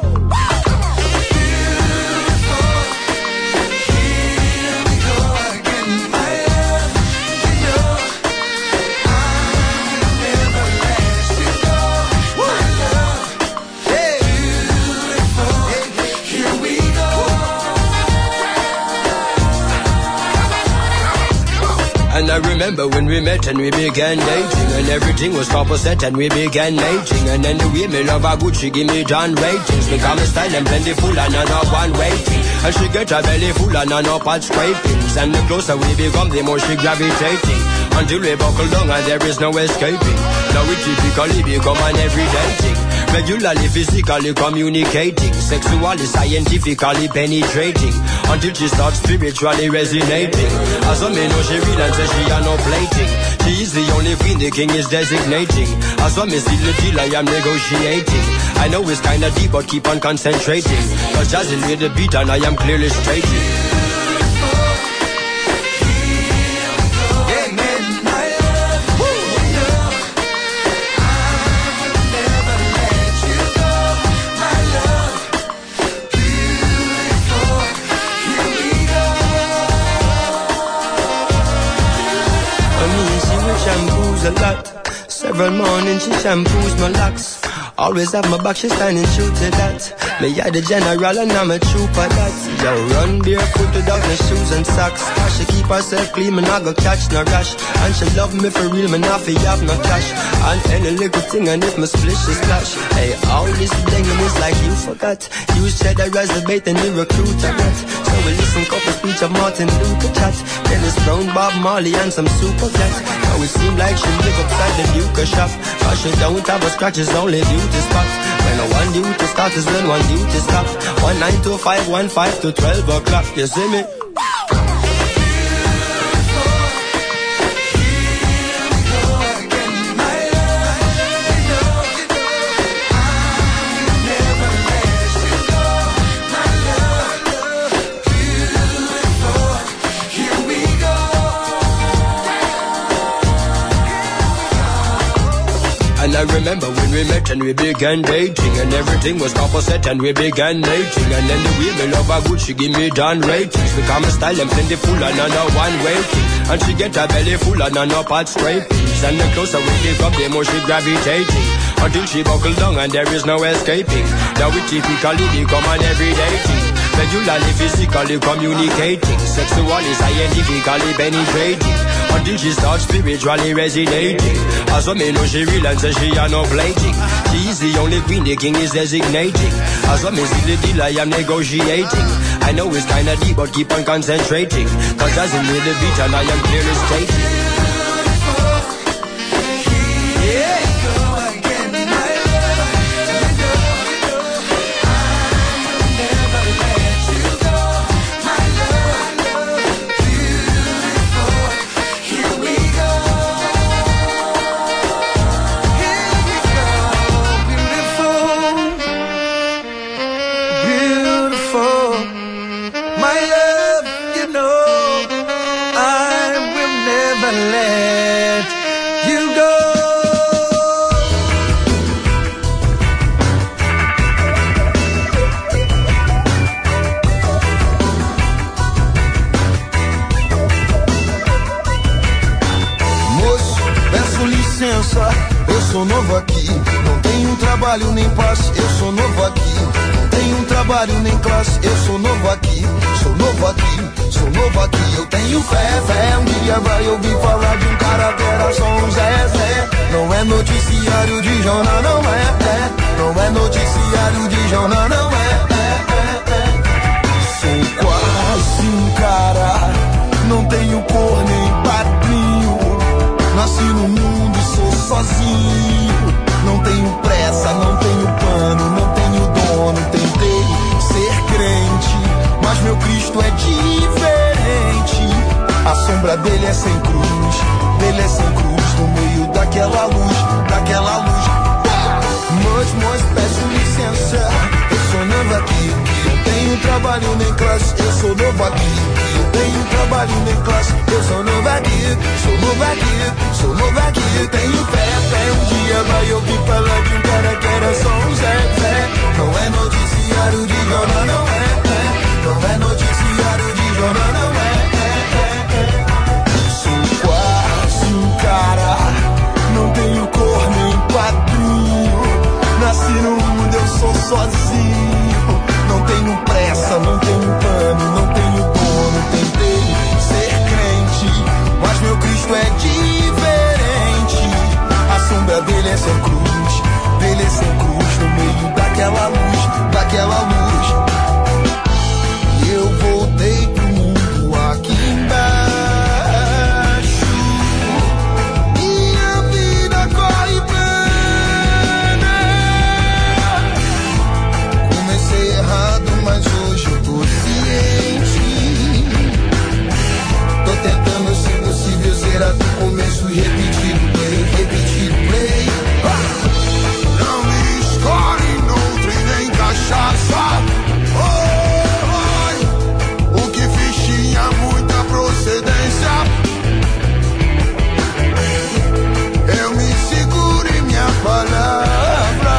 Speaker 13: And I remember when we met and we began dating, and everything was proper set and we began mating. And then the way me love her good, she give me John ratings. Because my style and plentiful and I know one waiting. And she get her belly full and I know part scrapings. And the closer we become, the more she gravitating. Until we buckle down and there is no escaping. Now we typically become an everyday thing. Regularly, physically communicating. Sexually, scientifically penetrating. Until she starts spiritually resonating. As I may know she real and say she are no plating. She is the only queen the king is designating. As I may see the deal I am negotiating. I know it's kinda deep but keep on concentrating. Cause jazzing with the beat and I am clearly straighting. A lot. Several mornings she shampoos my locks. Always have my back, she standing true to that. Me are the general and I'm a trooper that. Yo, run barefoot without no shoes and socks. Cause she keep herself clean, man, I go catch no rash. And she love me for real, man, I feel have no cash. And any little thing and if my splish is splash. Hey, all this blinging is like you forgot. Use cheddar as the bait and you recruit a rat. So we listen couple speech of Martin Luther chat. Dennis Brown, Bob Marley and some super cats. Now it seem like she live upside the Duke shop. Cause she don't have a scratch, it's only beauty spot. When a one duty start is when one duty stop. One nine to five, one five to twelve o'clock. You see me? And I remember when we met and we began dating, and everything was proper set and we began mating. And then the way me love her good, she give me down ratings. Because my style and plentiful and I know one waiting. And she get her belly full and I know part scrapings. And the closer we become, the more she gravitating. Until she buckle down and there is no escaping. Now we typically become an everyday thing. Regularly, physically communicating. Sexually, scientifically penetrating. Until she starts spiritually resonating. As I may know she real and say she are no plating. She is the only queen the king is designating. As I may see the deal I am negotiating. I know it's kinda deep but keep on concentrating. Cause as in with the beat and I am clearly stating.
Speaker 14: Eu sou novo aqui, não tenho trabalho nem paz. Eu sou novo aqui, não tenho trabalho nem classe. Eu sou novo aqui, sou novo aqui, sou novo aqui. Eu tenho fé, fé, um dia vai ouvir falar de um cara é noticiário de jornal, não é, é. Não é noticiário de jornal, não é, é, é, é. Sou quase um cara, não tenho cor nem padrinho. Nasci no mundo, sou sozinho. Não tenho pressa, não tenho pano, não tenho dono. Tentei ser crente, mas meu Cristo é diferente. A sombra dele é sem cruz, dele é sem cruz. No meio daquela luz, daquela luz. Mas, mas peço licença, eu sou novo aqui. Não tenho trabalho nem classe, eu sou novo aqui. Eu tenho trabalho nem classe, eu sou novo aqui. Sou novo aqui, sou novo aqui. Tenho fé, fé, um dia vai ouvir falar de um cara que era só um Zé, Zé. Não é noticiário de jornal, não é, é. Não é noticiário de jornal, não é, é, é. Sou quase um cara, não tenho cor nem padrinho. Nasci no mundo, eu sou sozinho. Não tenho pressa, não tenho pano, não tenho dono. Tentei ser crente, mas meu Cristo é diferente. A sombra dele é sem cruz, dele é sem cruz. No meio daquela luz, daquela luz. E eu voltei pro mundo aqui embaixo. Minha vida corre pena. Comecei errado, mas hoje eu tô ciente. Tô tentando, se possível, zerar do começo e repetir o play, repetir o play. Ah! Não me escolhe noutra e nem cachaça. Oh, oh, o que fiz tinha muita procedência. Eu me seguro em minha palavra.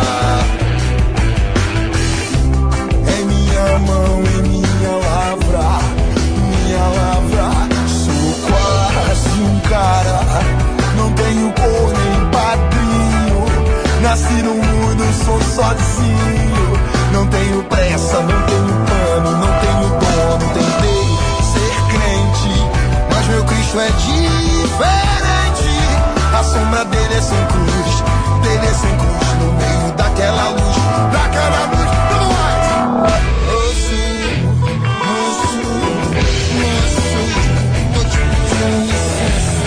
Speaker 14: Em minha mão, em minha lavra, minha lavra. Sou quase um cara, não tenho cor nem padrinho. Nasci no mundo, sou sozinho. Não tenho pressa, não tenho pano, não tenho dono. Tentei ser crente, mas meu Cristo é diferente. A sombra dele é sem cruz, dele é sem cruz. No meio daquela luz, daquela luz. Tudo mais. Eu sou, eu sou, eu sou. Tô te pedindo licença.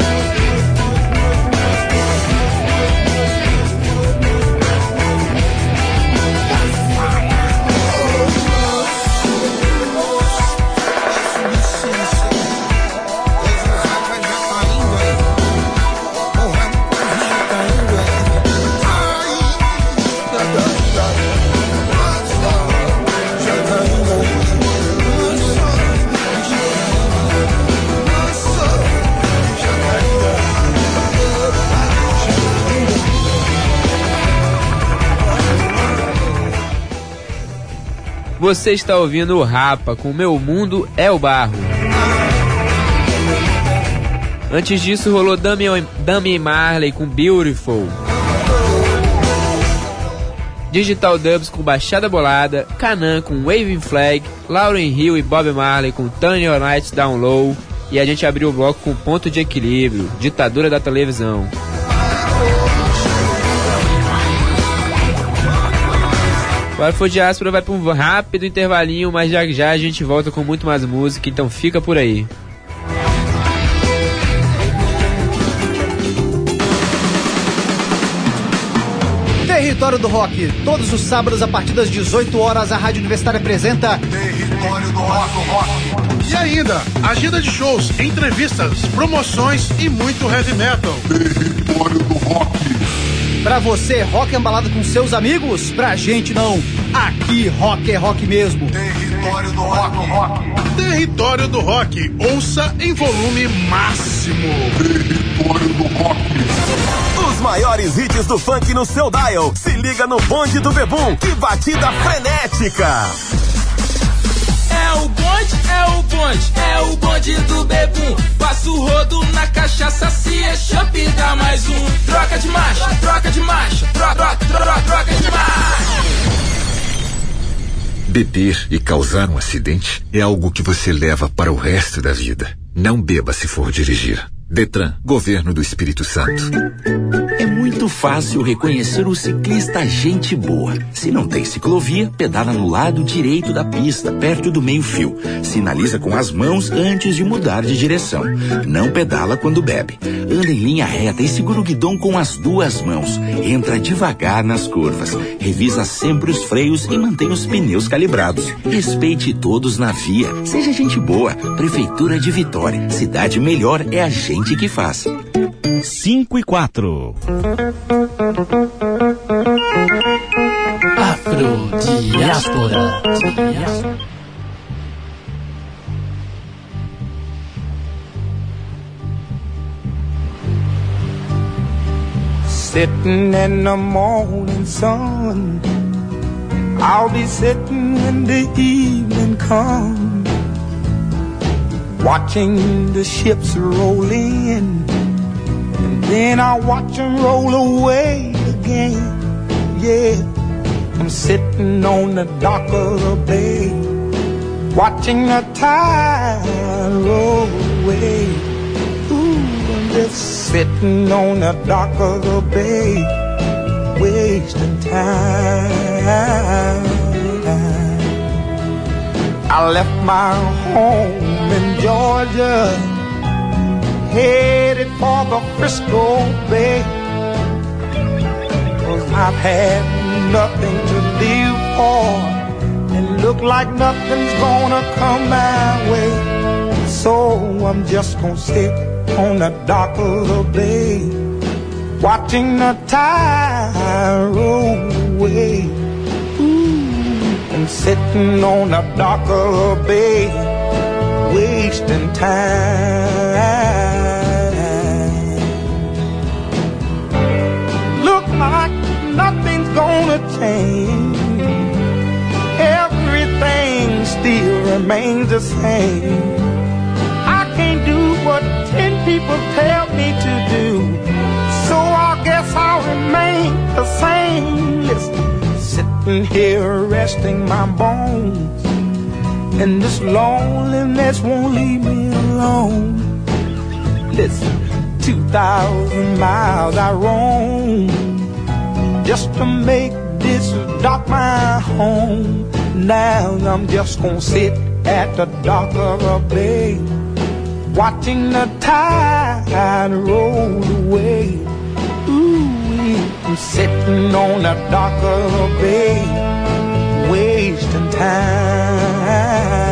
Speaker 2: Você está ouvindo o Rapa com Meu Mundo é o Barro. Antes disso rolou Damian, Damian Marley com Beautiful. Digital Dubs com Baixada Bolada, Canaan com Waving Flag, Lauryn Hill e Bob Marley com Turn Your Lights Down Low. E a gente abriu o bloco com Ponto de Equilíbrio, Ditadura da Televisão. O Afro Diáspora vai para um rápido intervalinho, mas já já a gente volta com muito mais música, então fica por aí.
Speaker 15: Território do Rock, todos os sábados a partir das dezoito horas a Rádio Universitária apresenta
Speaker 12: Território do Rock, rock. E ainda, agenda de shows, entrevistas, promoções e muito heavy metal. Território do Rock.
Speaker 15: Pra você, rock embalado com seus amigos? Pra gente não. Aqui, rock é rock mesmo.
Speaker 12: Território do Rock, rock. Território do Rock. Ouça em volume máximo. Território do Rock.
Speaker 16: Os maiores hits do funk no seu dial. Se liga no bonde do Bebum. Que batida frenética.
Speaker 17: É o bonde, é o bonde, é o bonde do Bebum. Passa o rodo na cachaça, se é chope, dá mais um. Troca de marcha, troca de marcha, troca, troca, troca, troca de marcha.
Speaker 18: Beber e causar um acidente é algo que você leva para o resto da vida. Não beba se for dirigir. Detran, Governo do Espírito Santo.
Speaker 19: É muito
Speaker 8: muito fácil reconhecer o ciclista gente boa. Se não tem ciclovia, pedala no lado direito da pista, perto do meio-fio. Sinaliza com as mãos antes de mudar de direção. Não pedala quando bebe. Anda em linha reta e segura o guidão com as duas mãos. Entra devagar nas curvas. Revisa sempre os freios e mantém os pneus calibrados. Respeite todos na via. Seja gente boa. Prefeitura de Vitória. Cidade melhor é a gente que faz.
Speaker 9: cinco e quatro.
Speaker 1: Afrodiáspora.
Speaker 14: Sitting in the morning sun, I'll be sitting when the evening comes, watching the ships roll in, and then I'll watch them roll away again. Yeah, I'm sitting on the dock of the bay, watching the tide roll away. Just sitting on the dock of the bay, wasting time. I left my home in Georgia, headed for the Frisco Bay, 'cause I've had nothing to live for, and look like nothing's gonna come my way. So I'm just gonna sit on the dock of the bay, watching the tide roll away. Ooh, I'm sitting on the dock of the bay, wasting time. Look like nothing's gonna change, everything still remains the same. I can't do what ten people tell me to do, so I guess I'll remain the same. Listen, sitting here resting my bones, and this loneliness won't leave me alone. Listen, two thousand miles I roam just to make this dock my home. Now I'm just gonna sit at the dock of a bay, watching the tide roll away. Ooh, I'm sitting on the dock of a bay, wasting time.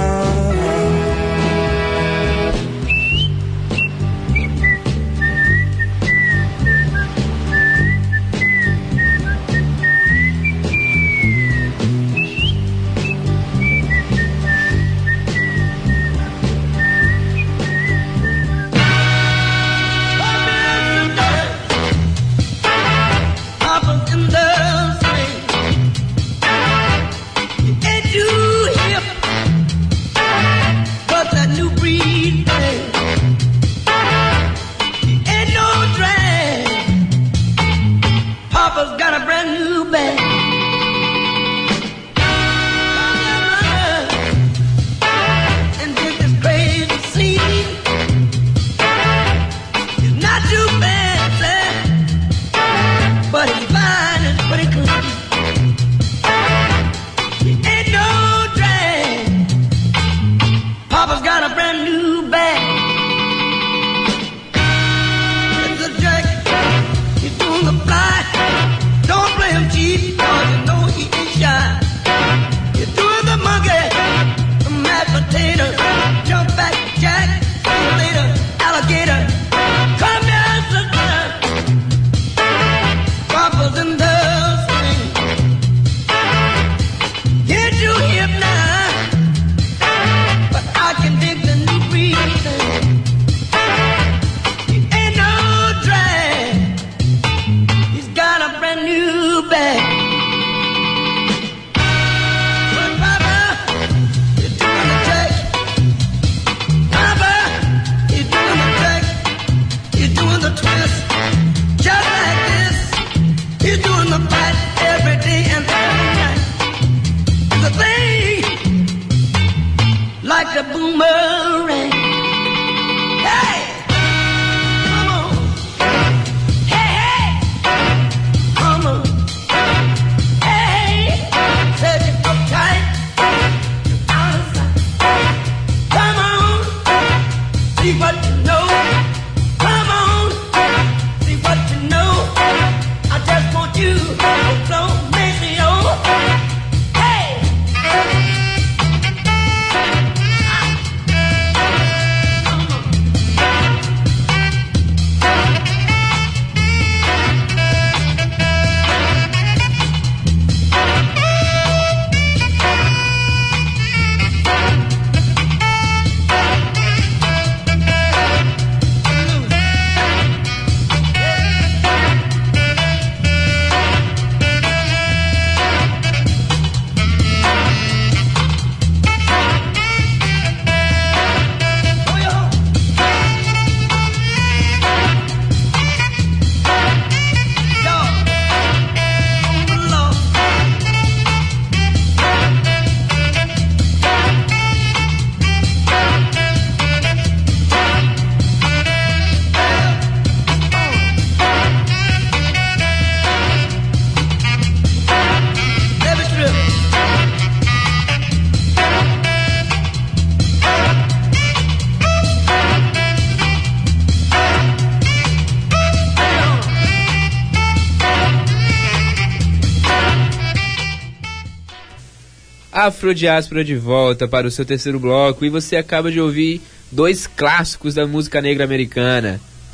Speaker 2: Afrodiáspora de volta para o seu terceiro bloco e você acaba de ouvir dois clássicos da música negra americana.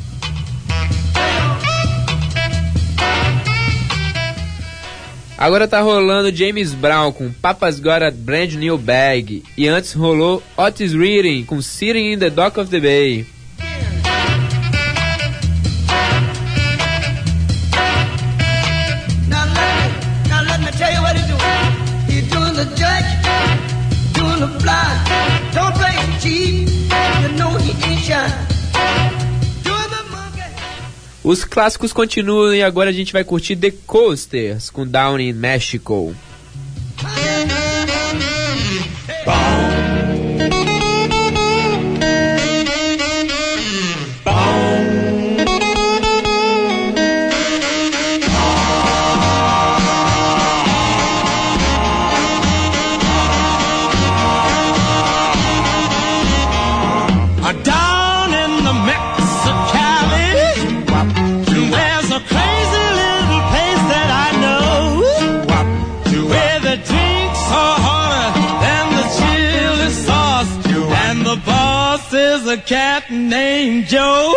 Speaker 2: Agora tá rolando James Brown com Papa's Got a Brand New Bag e antes rolou Otis Redding com Sitting in the Dock of the Bay. Os clássicos continuam e agora a gente vai curtir The Coasters com Down in Mexico.
Speaker 10: A cat named Joe.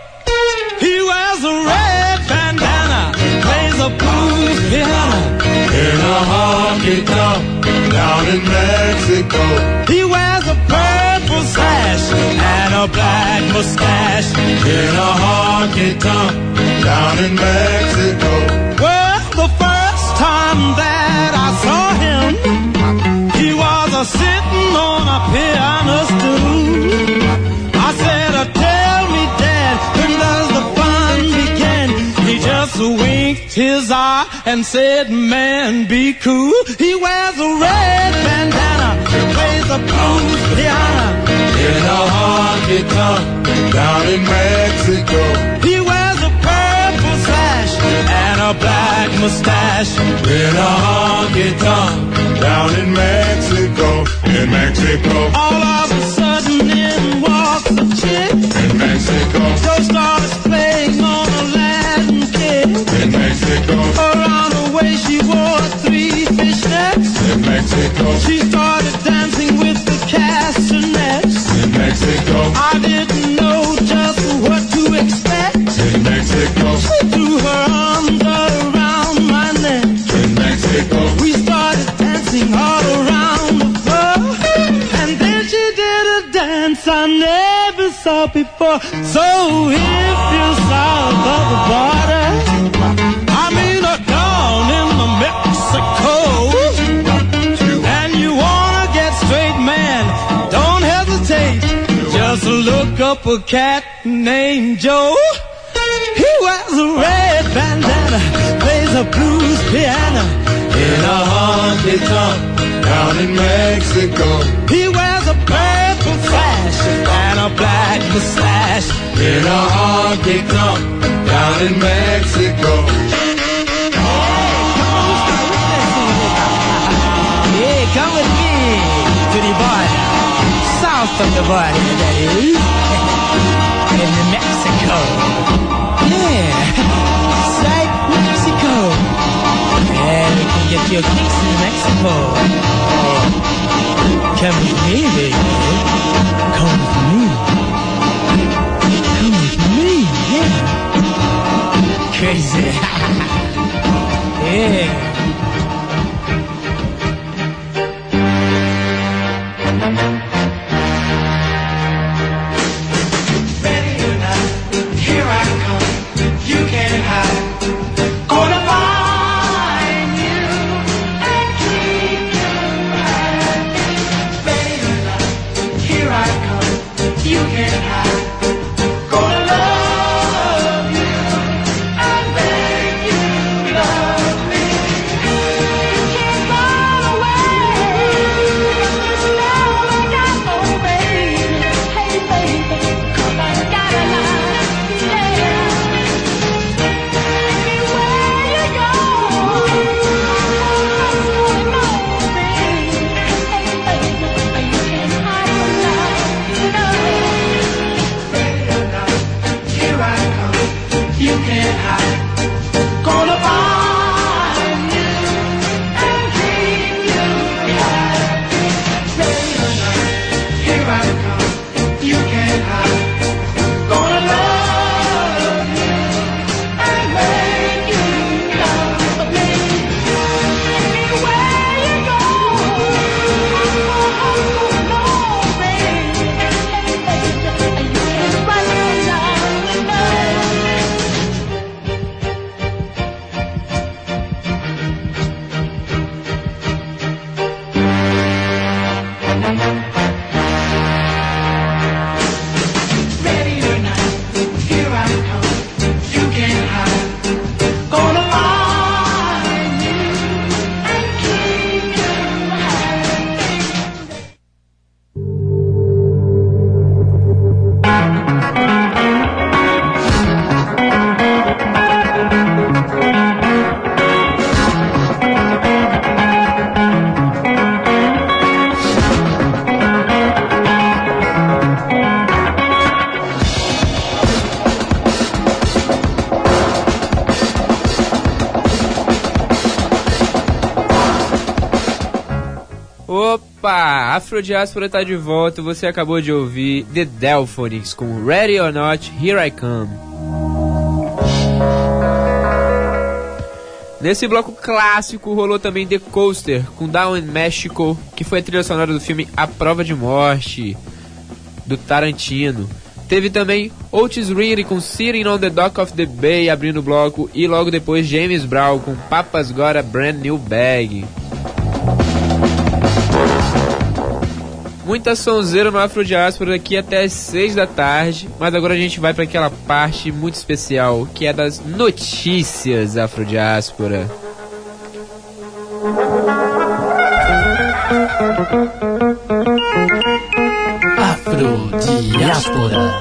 Speaker 10: He wears a red bandana, plays a blues piano
Speaker 14: in a honky tonk down in Mexico.
Speaker 10: He wears a purple sash and a black mustache
Speaker 14: in a honky tonk down in Mexico.
Speaker 10: Well, the first time that I saw him, he was a sitting on a piano stool. I said, uh, tell me, Dad, when does the fun begin? He just winked his eye and said, man, be cool. He wears a red bandana, plays a blues piano
Speaker 14: in a honky tonk down in Mexico.
Speaker 10: He wears a purple sash and a black mustache
Speaker 14: in a honky tonk down in Mexico. In Mexico,
Speaker 10: all of a sudden in walks a chick
Speaker 14: in Mexico.
Speaker 10: Joe started playing on a Latin kid
Speaker 14: in Mexico.
Speaker 10: Around her waist she wore three fishnets
Speaker 14: in Mexico.
Speaker 10: She started dancing with the castanets
Speaker 14: in Mexico.
Speaker 10: I didn't know just what to expect
Speaker 14: in Mexico.
Speaker 10: She threw her arms around my neck
Speaker 14: in Mexico.
Speaker 10: We started dancing all around the floor, and then she did a dance I never saw before. So if you're south of the border, I mean uh, down in the Mexico, and you wanna get straight, man, don't hesitate. Just look up a cat named Joe. He wears a red bandana, plays a blues piano
Speaker 14: in a honky tonk down in Mexico.
Speaker 10: He wears a purple sash and a black mustache
Speaker 14: in a honky tonk down in Mexico.
Speaker 10: Yeah, come with me to the border, south of the border, that is, in New Mexico. Yeah, South Mexico. Yeah, you can get your kicks in Mexico. Come with me, baby. Come with me. Come with me, yeah. Crazy. Yeah.
Speaker 2: Opa! Afrodiáspora tá de volta. Você acabou de ouvir The Delphonics com Ready or Not, Here I Come. Nesse bloco clássico rolou também The Coaster com Down in Mexico, que foi a trilha sonora do filme A Prova de Morte, do Tarantino. Teve também Otis Redding com Sitting on the Dock of the Bay abrindo o bloco, e logo depois James Brown com Papa's Got a Brand New Bag. Muita sonzeira no Afrodiáspora daqui até as seis da tarde, mas agora a gente vai para aquela parte muito especial, que é das notícias Afrodiáspora.
Speaker 1: Afrodiáspora.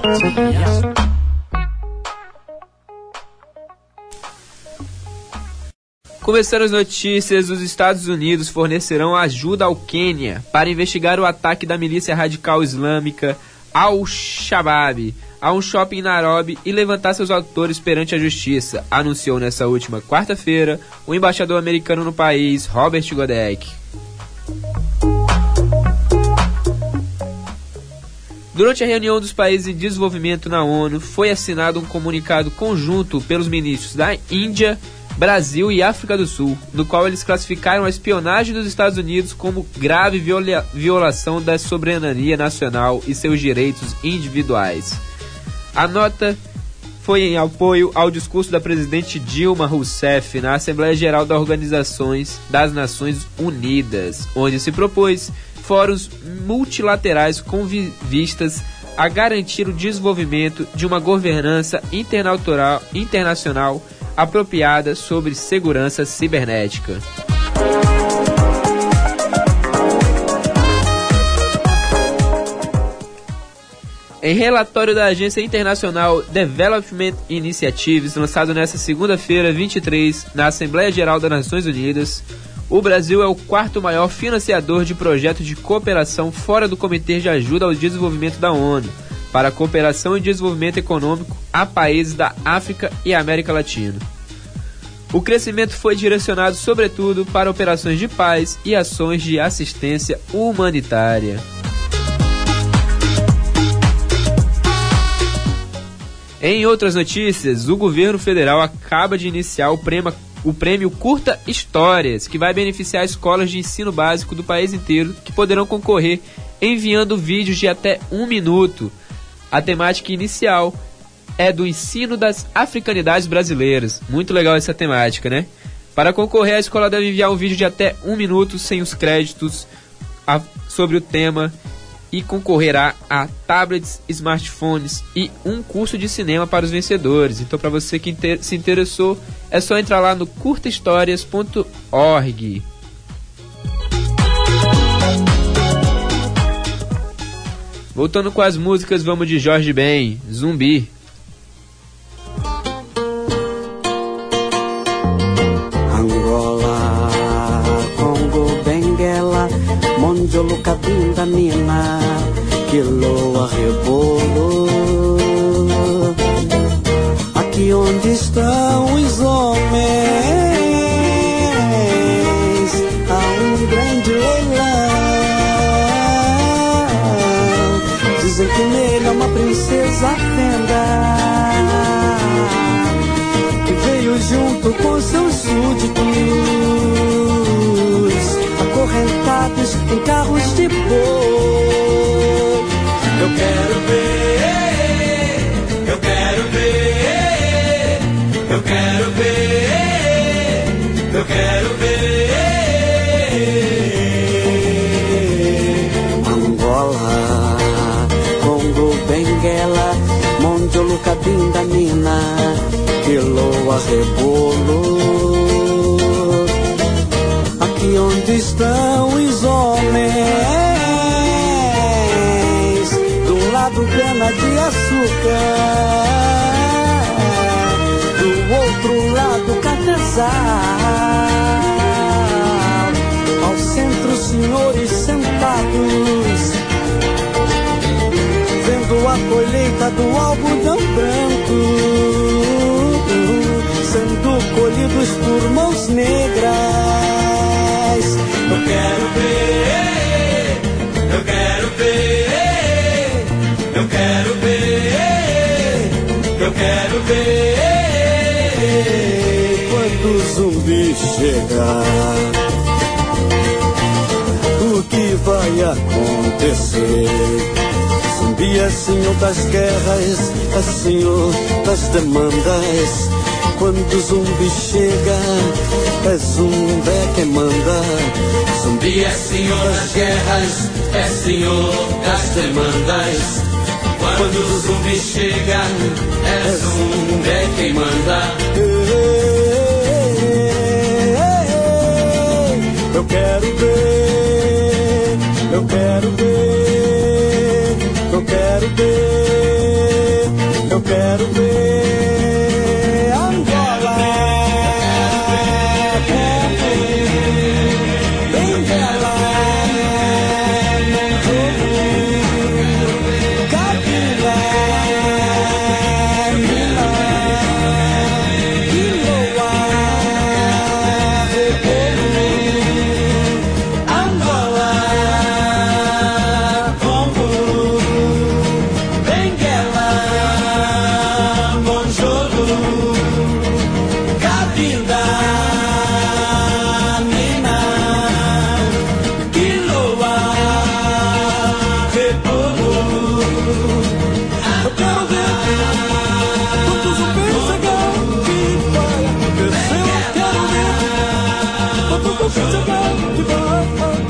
Speaker 2: Começando as notícias, os Estados Unidos fornecerão ajuda ao Quênia para investigar o ataque da milícia radical islâmica Al-Shabaab a um shopping em Nairobi e levantar seus autores perante a justiça, anunciou nessa última quarta-feira o embaixador americano no país, Robert Godek. Durante a reunião dos países em desenvolvimento na ONU, foi assinado um comunicado conjunto pelos ministros da Índia, Brasil e África do Sul, no qual eles classificaram a espionagem dos Estados Unidos como grave viola- violação da soberania nacional e seus direitos individuais. A nota foi em apoio ao discurso da presidente Dilma Rousseff na Assembleia Geral das Organizações das Nações Unidas, onde se propôs fóruns multilaterais com vi- vistas a garantir o desenvolvimento de uma governança internacional, internacional apropriada sobre segurança cibernética. Em relatório da Agência Internacional Development Initiatives, lançado nesta segunda-feira, vinte e três, na Assembleia Geral das Nações Unidas, o Brasil é o quarto maior financiador de projetos de cooperação fora do Comitê de Ajuda ao Desenvolvimento da ONU, para cooperação e desenvolvimento econômico a países da África e América Latina. O crescimento foi direcionado sobretudo para operações de paz e ações de assistência humanitária. Em outras notícias, o governo federal acaba de iniciar o prêmio, o prêmio Curta Histórias, que vai beneficiar escolas de ensino básico do país inteiro, que poderão concorrer enviando vídeos de até um minuto. A temática inicial é do ensino das africanidades brasileiras. Muito legal essa temática, né? Para concorrer, a escola deve enviar um vídeo de até um minuto sem os créditos a, sobre o tema, e concorrerá a tablets, smartphones e um curso de cinema para os vencedores. Então, para você que inter- se interessou, é só entrar lá no curta histórias ponto org. Voltando com as músicas, vamos de Jorge Ben, Zumbi.
Speaker 19: Angola, Congo, Benguela, Mondiolo, Cabinda, Mina, Quiloa, Rebolo. Aqui onde estão os homens, há um grande leilão. Dizem que nele é uma princesa fenda, que veio junto com seus súditos, acorrentados em carros de boi. Eu quero ver, eu quero ver, eu quero ver, eu quero ver. Angola, Congo, Benguela, Mondiolo, Cabinda, Mina, Quiloa, Rebolo. Aqui onde estão os homens, do lado cana de açúcar, do outro lado cafezal, ao centro senhores sentados, vendo a colheita do algodão branco, sendo colhidos por mãos negras. Eu quero ver, ver quando o zumbi chegar. O que vai acontecer? Zumbi é senhor das guerras, é senhor das demandas. Quando o zumbi chega, é zumbi quem manda.
Speaker 17: Zumbi é senhor das guerras, é senhor das demandas. Quando o zumbi chega, é zumbi quem manda.
Speaker 19: Eu quero ver, eu quero ver, eu quero ver, eu quero ver Angola, Benguela, Cabila, Iloa, Angola, Congo, Benguela, Monjolo, Cabinda, Mina, Quiloa, Repolo. Eu quero ver quantos zumbis chegar, que vai acontecer. Eu quero ver quantos zumbis chegar, que vai acontecer.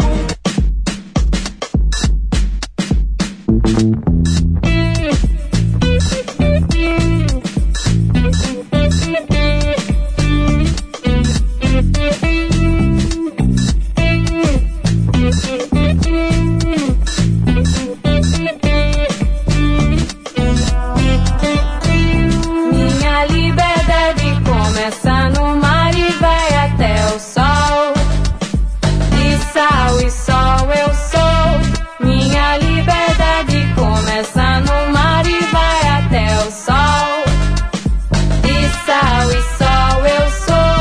Speaker 20: Minha liberdade começa no mar e vai até o sol. De sal e sol eu sou. Minha liberdade começa no mar e vai até o sol. De sal e sol eu sou.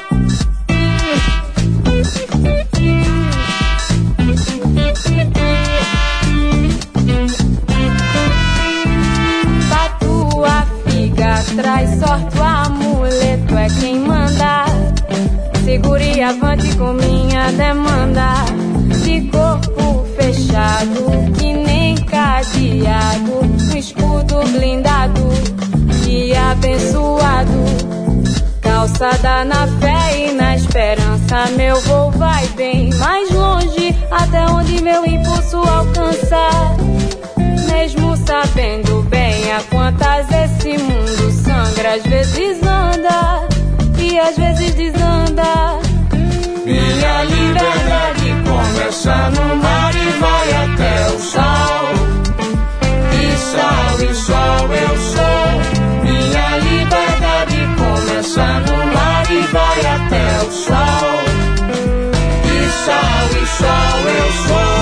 Speaker 20: Patua, figa, traz sorte, o amuleto é quem manda. Segure e avante com minha demanda. De corpo fechado, que nem cadeado. Um escudo blindado e abençoado. Calçada na fé e na esperança. Meu voo vai bem mais longe, até onde meu impulso alcançar. Mesmo sabendo bem a quantas esse mundo sangra, às vezes anda e às vezes desanda.
Speaker 17: Minha liberdade começa no mar e vai até o sol. E sal e sol eu sou. Minha liberdade começa no mar e vai até o sol. E sal e sol eu sou.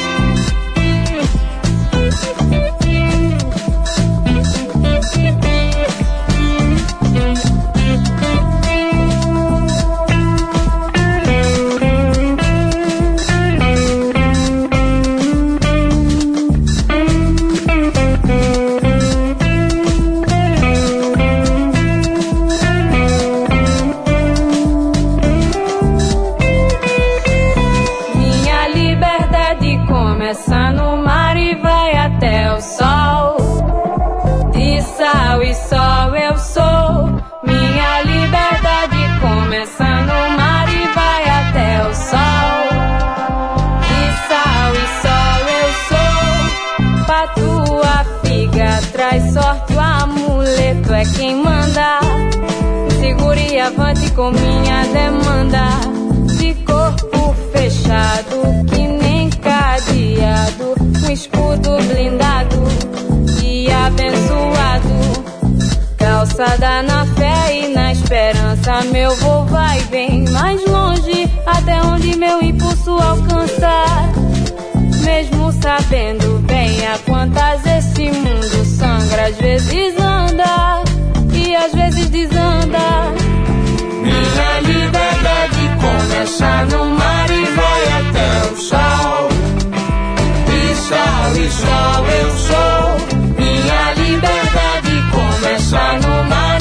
Speaker 20: Minha liberdade começa no mar e vai até o sol. De sal e sol eu sou. Minha liberdade começa no mar e vai até o sol. De sal e sol eu sou. Patua, figa, traz sorte, o amuleto é quem manda. Segure e avante com minha demanda. De corpo fechado, que nem cadeado. Um escudo blindado e abençoado. Calçada na fé e na esperança. Meu voo vai bem mais longe, até onde meu impulso alcançar. Mesmo sabendo bem a quantas esse mundo sangra, às vezes anda e às vezes desanda.
Speaker 17: Minha liberdade começa no mar e vai até o sol. E sal e sol eu sou. Minha liberdade começa no mar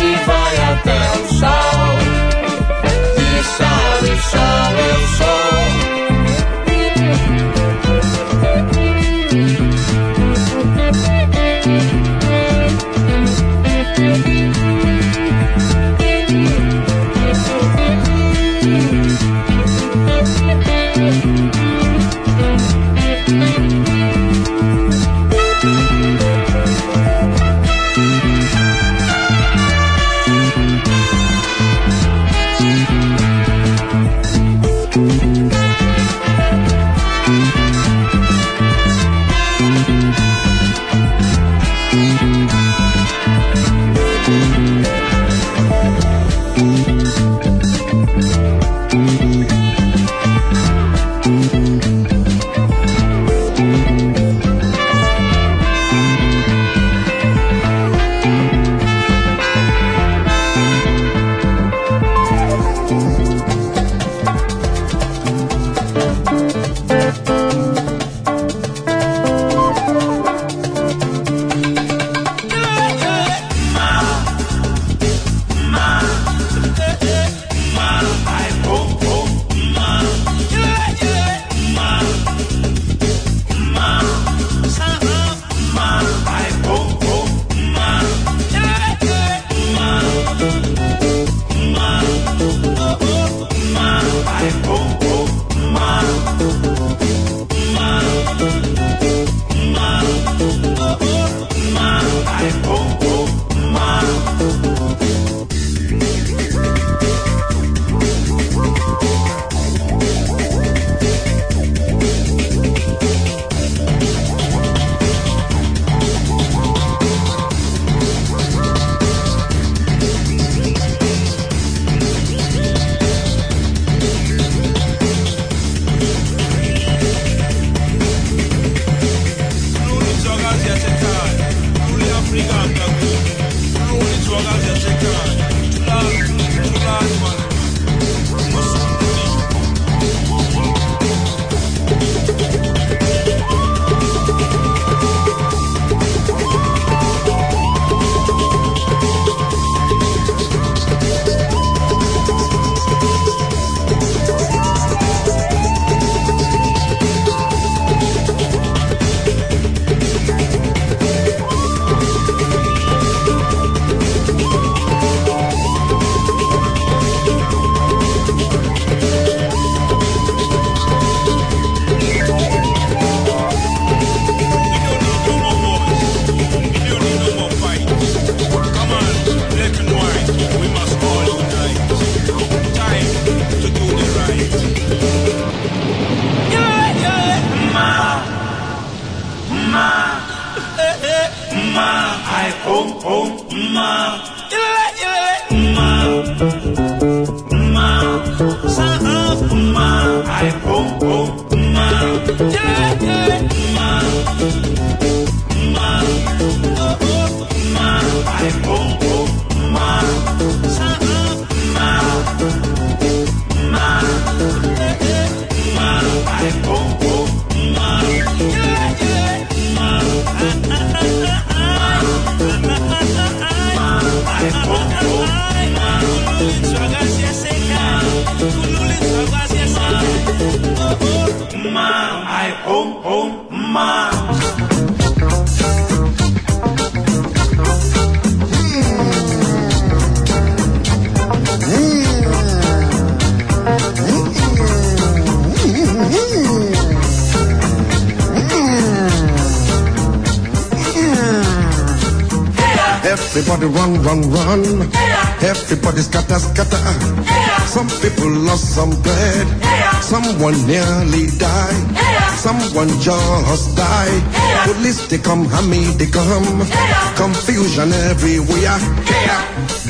Speaker 21: Everybody run, run, run. Yeah. Everybody scatter, scatter. Yeah. Some people lost some bread. Yeah. Someone nearly died. Yeah. Someone just died. Yeah. Police they come, hammy they come. Yeah. Confusion everywhere. Yeah.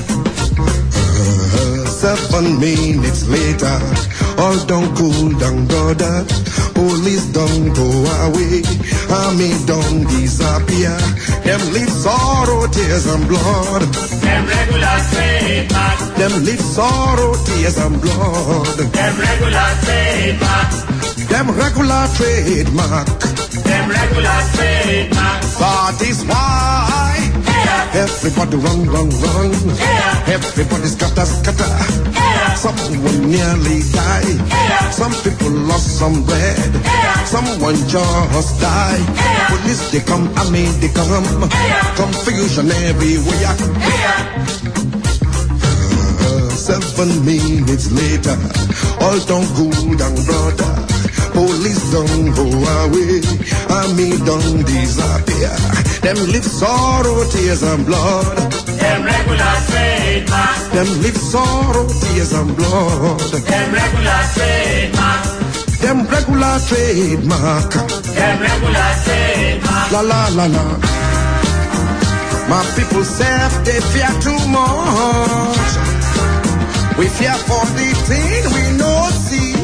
Speaker 21: Uh, seven minutes later, all don't cool down, brother. Police don't go away. Army don't disappear. Them leave sorrow, tears and blood.
Speaker 22: Them regular trademark.
Speaker 21: Them leave sorrow, tears and blood.
Speaker 22: Them regular trademark.
Speaker 21: Them regular trademark.
Speaker 22: Them regular trademark.
Speaker 21: That is why yeah. Everybody run, run, run.
Speaker 22: Yeah.
Speaker 21: Everybody scatter, scatter.
Speaker 22: Yeah.
Speaker 21: Someone nearly died.
Speaker 22: Yeah.
Speaker 21: Some people lost some bread.
Speaker 22: Yeah.
Speaker 21: Someone just died.
Speaker 22: Yeah.
Speaker 21: Police they come, army they come.
Speaker 22: Yeah.
Speaker 21: Confusion everywhere.
Speaker 22: Yeah.
Speaker 21: Uh, seven minutes later, all don't cool down, brother. Police don't go away, army don't disappear. Them live sorrow, tears and blood.
Speaker 22: Them regular trademark.
Speaker 21: Them live sorrow, tears and blood.
Speaker 22: Them regular trademark.
Speaker 21: Them regular trademark.
Speaker 22: Them regular trademark.
Speaker 21: La la la la. My people say they fear too much. We fear for the thing we know see.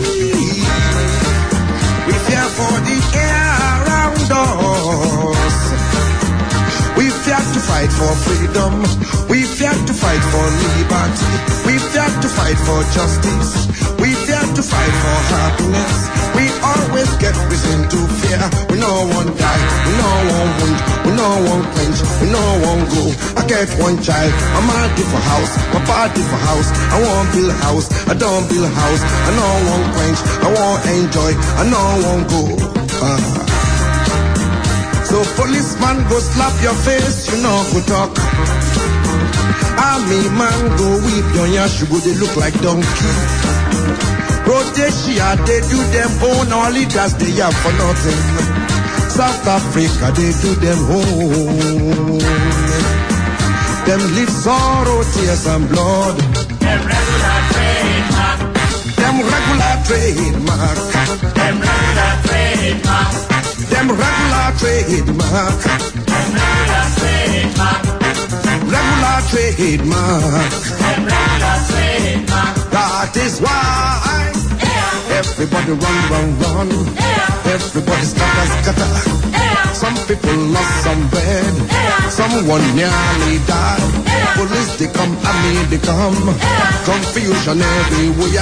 Speaker 21: We fear for the air around us. We fear to fight for freedom. We fear to fight for liberty. We fear to fight for justice. We fear to fight for happiness. We always get reason to fear. We no one die. We no one wound. We no one quench. We no one go. I get one child. I'm out for house. My party for house. I want build house. I don't build house. I no one quench. I want enjoy. I no one go. Ah. So policeman go slap your face, you know, go talk. I mean man go whip your yash, go they look like donkey. Rhodesia, they do them own, all leaders they have for nothing. South Africa, they do them own. Them live sorrow, tears and blood.
Speaker 22: Them regular trademark.
Speaker 21: Them regular trademark.
Speaker 22: Them regular trademark.
Speaker 21: Them regular trademark.
Speaker 22: Them regular trademark.
Speaker 21: Regular trademark.
Speaker 22: Them regular trademark.
Speaker 21: That is why everybody run, run, run. Everybody scatter, scatter. Some people lost some bread. Someone nearly died. Police they come, army they come. Confusion everywhere.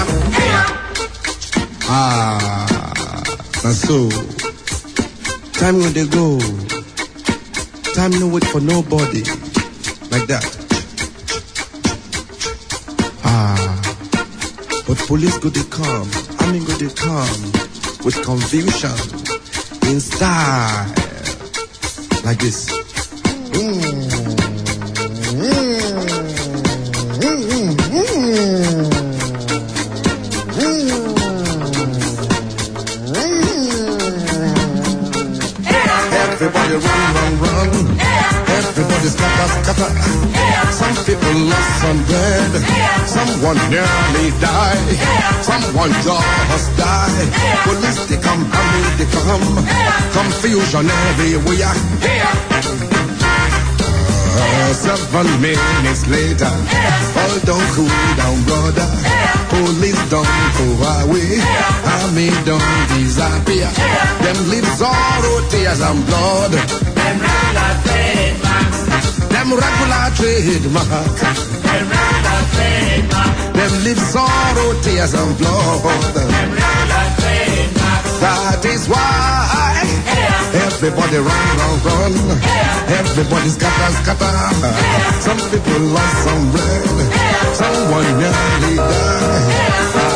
Speaker 21: Ah, that's so. Time when they go. Time no wait for nobody. Like that. Ah, but police go they come. Army go they come. With confusion. In style. Like this. Mm. Everybody run, run, run. Everybody scatter, scatter. Some people lost some bread. Someone nearly died. Someone just died. Police they come, army they come. Confusion everywhere. Uh, seven minutes later, all don't cool down, brother. Police don't go away. Army don't disappear. Them live sorrow, tears and blood.
Speaker 22: Them regular trademark.
Speaker 21: Them regular trademark.
Speaker 22: Them regular trademark.
Speaker 21: Them live sorrow, tears and blood.
Speaker 22: Them regular trademark.
Speaker 21: That is why everybody run, run, run. Everybody scatter, scatter. Some people lost some bread. Someone nearly died.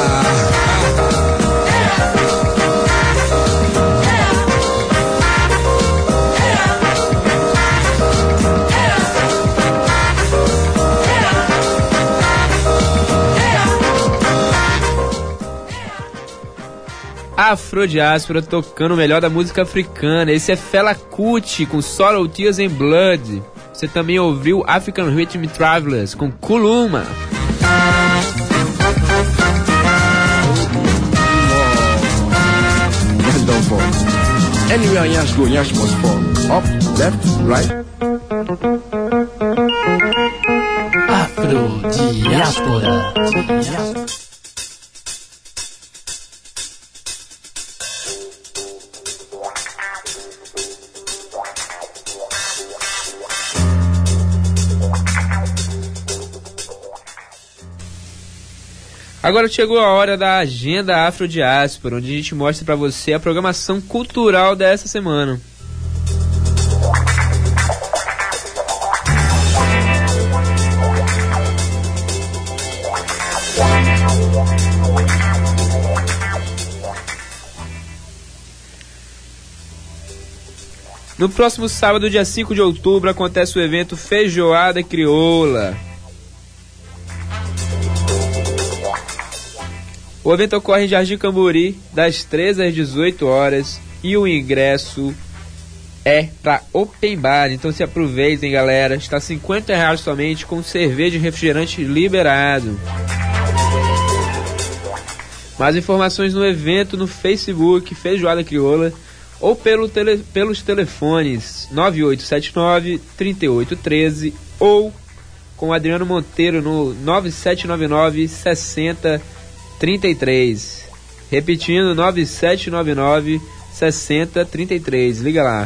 Speaker 2: Afrodiáspora tocando o melhor da música africana. Esse é Fela Kuti com Sorrow, Tears and Blood. Você também ouviu African Rhythm Travelers com Kuluma.
Speaker 4: Anywhere Yash go, Yash must fall. Up, left, right.
Speaker 1: Afrodiáspora.
Speaker 2: Agora chegou a hora da Agenda Afrodiáspora, onde a gente mostra pra você a programação cultural dessa semana. No próximo sábado, dia cinco de outubro, acontece o evento Feijoada Crioula. O evento ocorre em Jardim Camburi, das treze às dezoito horas, e o ingresso é para open bar, então se aproveitem, galera. Está cinquenta reais somente, com cerveja e refrigerante liberado. Mais informações no evento no Facebook Feijoada Crioula ou pelo tele, pelos telefones nove oito sete nove, três oito um três ou com Adriano Monteiro no nove sete nove nove, seis zero trinta e três. Repetindo, nove sete nove nove, seis zero trinta e três. Liga lá.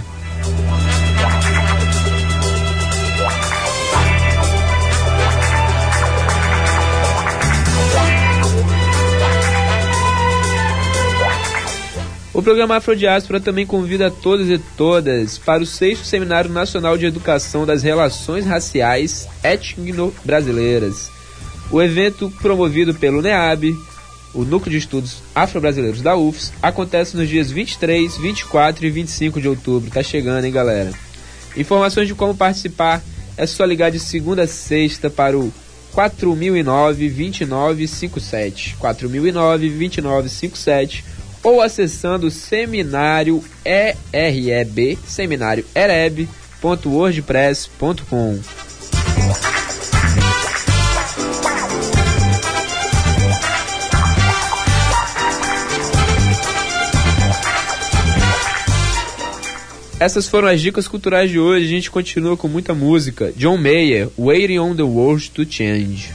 Speaker 2: O programa Afrodiáspora também convida todos e todas para o sexto Seminário Nacional de Educação das Relações Raciais Étnico-Brasileiras. O evento, promovido pelo NEAB, o Núcleo de Estudos Afro-Brasileiros da U F S, acontece nos dias vinte e três, vinte e quatro e vinte e cinco de outubro. Tá chegando, hein, galera? Informações de como participar é só ligar de segunda a sexta para o quatro mil e nove, vinte e nove cinquenta e sete, quatro mil e nove, vinte e nove cinquenta e sete, ou acessando o seminário E R E B, seminário ereb ponto wordpress ponto com. Essas foram as dicas culturais de hoje. A gente continua com muita música. John Mayer, Waiting on the World to Change.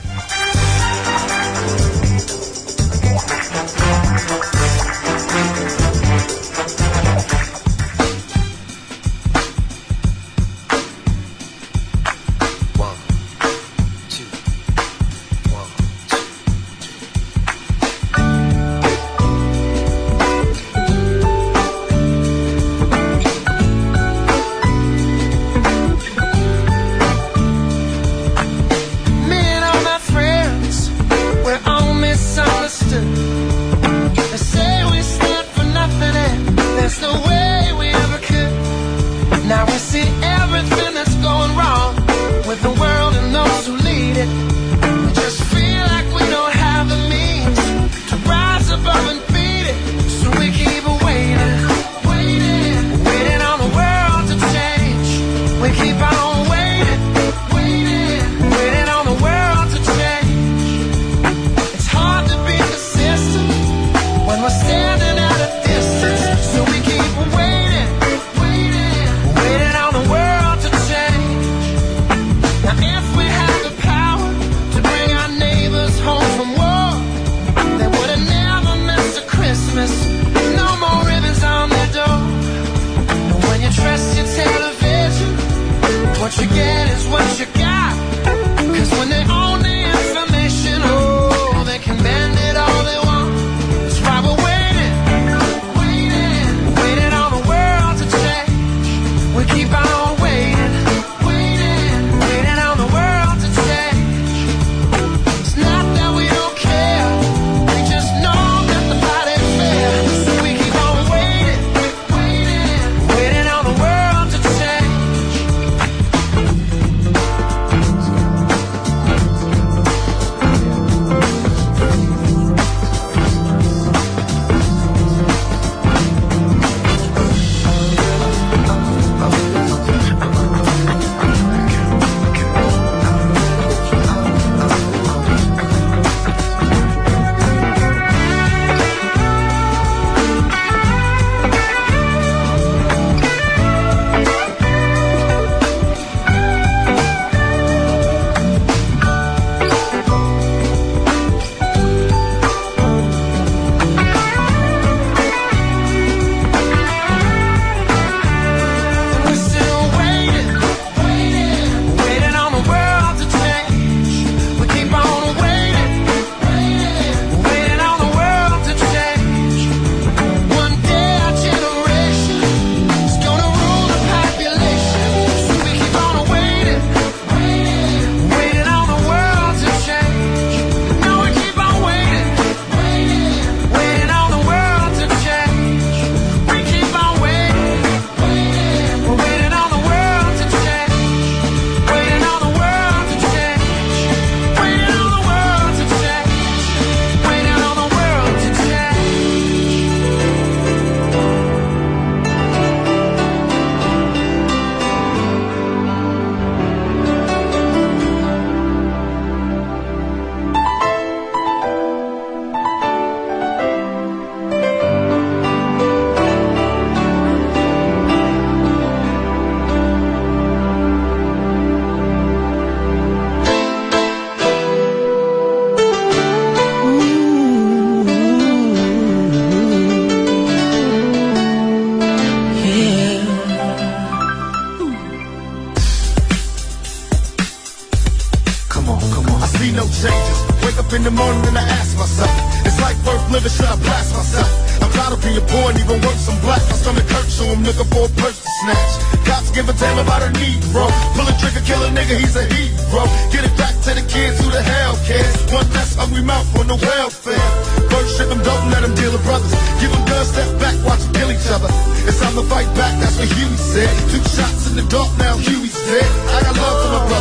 Speaker 21: in the morning and I ask myself, is life worth living? Should I blast myself? I'm tired of being poor and even worse, I'm black. My stomach hurts, so I'm looking for a purse to snatch. Cops give a damn about a Negro. Pull a trigger, kill a nigga, he's a hero. Get it back to the kids who the hell cares. One less hungry mouth on the welfare. First ship them, don't let them deal with brothers. Give them guns, step back, watch them kill each other. It's time to fight back, that's what Huey said. Two shots in the dark, now Huey's dead. I got love for my brother.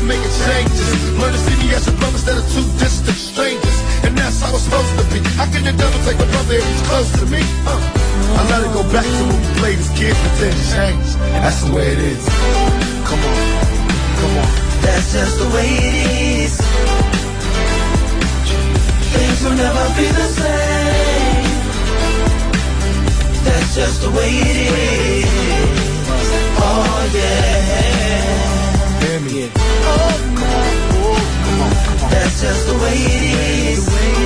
Speaker 21: making changes. Learn to see me as a brother instead of two distant strangers. And that's how it's supposed to be. How can the devil take a brother if he's close to me? Uh, I let it go back to when we played as kids, but then change. That's the way it is. Come on, come on.
Speaker 10: That's just the way it is. Things will never be the same. That's just the way it is. Oh yeah.
Speaker 21: Hear me. Oh, come on, oh, come on, come on.
Speaker 10: That's just the way it is.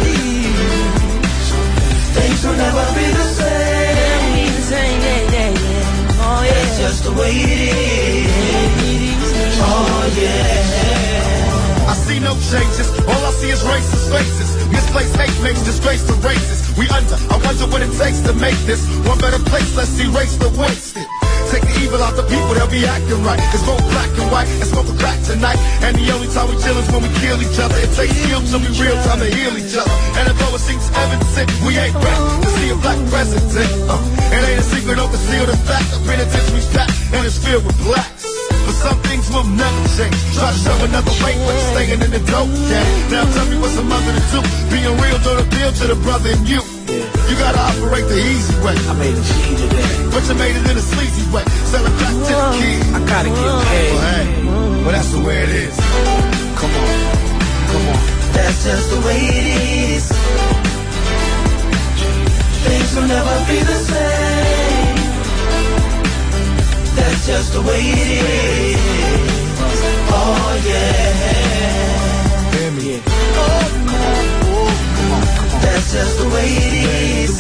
Speaker 10: Things will never be the same. Yeah, yeah, yeah. Oh yeah. That's just the way it is. Oh yeah.
Speaker 21: I see no changes, all I see is racist faces. Misplaced hate makes disgrace to races. We under, I wonder what it takes to make this one better place. Let's erase the wasted. Take the evil out the people, they'll be acting right. It's both black and white, and smoke a crack tonight. And the only time we chill is when we kill each other. It takes skill to be real time to heal each other. And although it seems evident, we ain't ready to see a black president. Uh, it ain't a secret, don't conceal the fact. The penitentiary's packed, and it's filled with blacks. But some things will never change. Try to show another way, but you're staying in the dope game. Now tell me what's a mother to do. Being real don't appeal to the brother in you. You gotta operate the easy way.
Speaker 6: I made a G today,
Speaker 21: but you made it in a sleazy way. Sell it back to the kids.
Speaker 6: I gotta get paid.
Speaker 21: Well, hey, well that's the way it is. Come on, come on.
Speaker 10: That's just the way it is. Things will never be the same. That's just the way it is. Oh yeah.
Speaker 21: Hear me. Oh, come on, oh, come on, come on.
Speaker 10: That's just the way it is.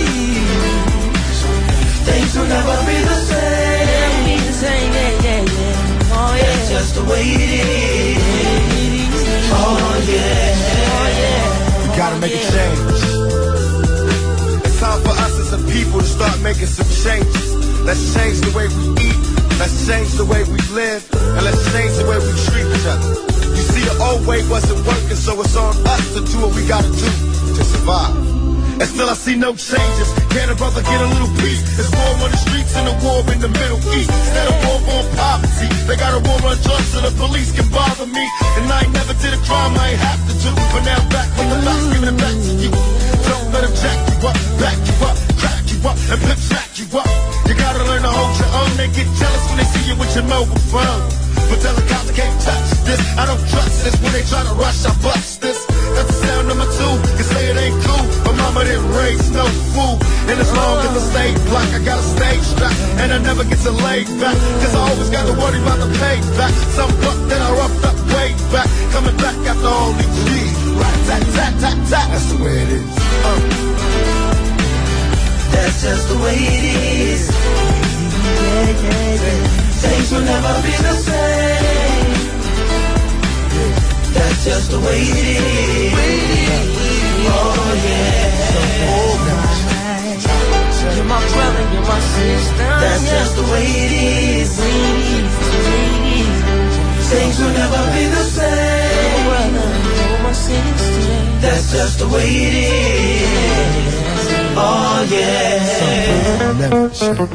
Speaker 10: Things will never be the same. Be the same, yeah, yeah, yeah. Oh yeah. That's just the way it is. Oh yeah. Oh yeah.
Speaker 21: We gotta make a change. It's time for us as a people to start making some changes. Let's change the way we eat. Let's change the way we live. And let's change the way we treat each other. You see, the old way wasn't working, so it's on us to do what we gotta do to survive. And still I see no changes. Can a brother get a little peace? It's war on the streets and a war in the Middle East. Instead of war on poverty, they got a war on drugs so the police can bother me. And I ain't never did a crime I ain't have to do. But now I'm back with the box, giving it back to you. Don't let them jack you up, back you up, crack you up, and pimp smack you up. You gotta learn to hold your own. They get jealous when they see you with your mobile phone. But tell the cops I can't touch this. I don't trust this. When they try to rush, I bust this. That's the sound number two. You say it ain't cool, but mama didn't raise no fool. And as long as I stay black, I got a stage strap. And I never get to lay back, cause I always got to worry about the payback. Some buck that I roughed up way back, coming back after all these years. Right, tat, tat, tat, tat. That's the way it is. Uh.
Speaker 10: That's just the way it is. Yeah, yeah, yeah. Things will never be the same. That's just the way it is. Oh yeah. You're my brother, you're my sister. That's just the way it is. Things will never be the same. You're my sister. That's just the way it is. Oh yeah.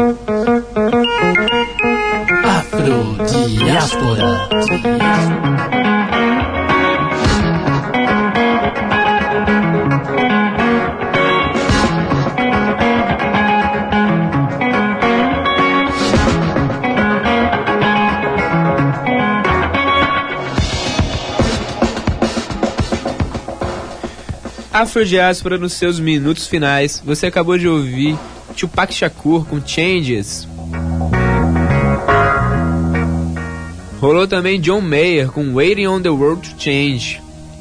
Speaker 1: Afro Diáspora.
Speaker 2: Afrodiáspora nos seus minutos finais. Você acabou de ouvir Tupac Shakur com Changes. Rolou também John Mayer com Waiting on the World to Change.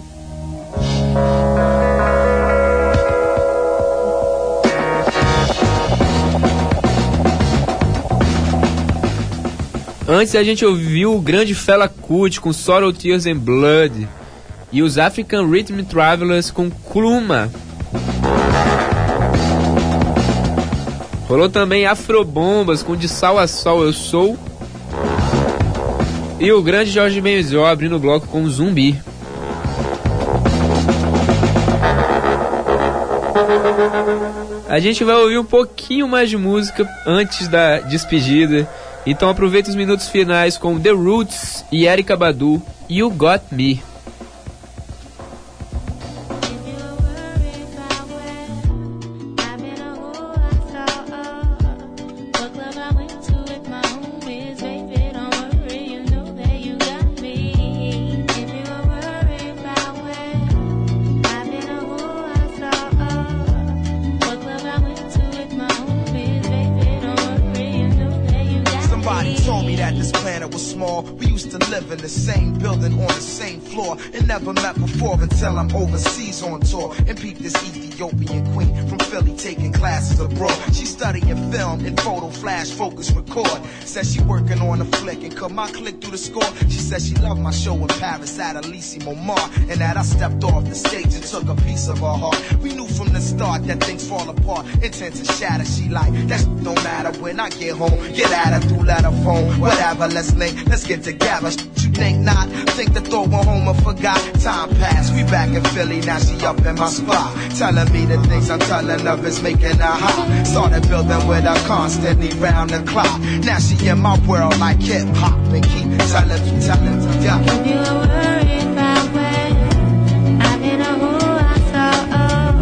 Speaker 2: Antes a gente ouviu o grande Fela Kuti com Sorrow, Tears and Blood. E os African Rhythm Travelers com Kluma. Rolou também Afrobombas com De Sal a Sol Eu Sou. E o grande Jorge Benzo abrindo o bloco com Zumbi. A gente vai ouvir um pouquinho mais de música antes da despedida. Então aproveita os minutos finais com The Roots e Erykah Badu, You Got Me.
Speaker 14: In the same building on the same floor and never met before until I'm overseas on tour and peep this Ethiopian queen from Philly taking classes abroad. She studying film and photo flash focus record. Says she working on a flick and cut my click through the score. She said she loved my show in Paris at Elysee Montmartre and that I stepped off the stage and took a piece of her heart. We knew from the start that things fall apart, intent to shatter. She like that shit don't matter when I get home. Get at her through letter phone, whatever. Let's link, let's get together. You think not? Think the thought went home and forgot. Time passed, we back in Philly, now she up in my spot. Telling me the things I'm telling her is making her hot. Started building with her constantly round the clock. Now she in my world like hip hop and keep telling me, telling me, yeah.
Speaker 11: If you were worried about where I've been or who I saw,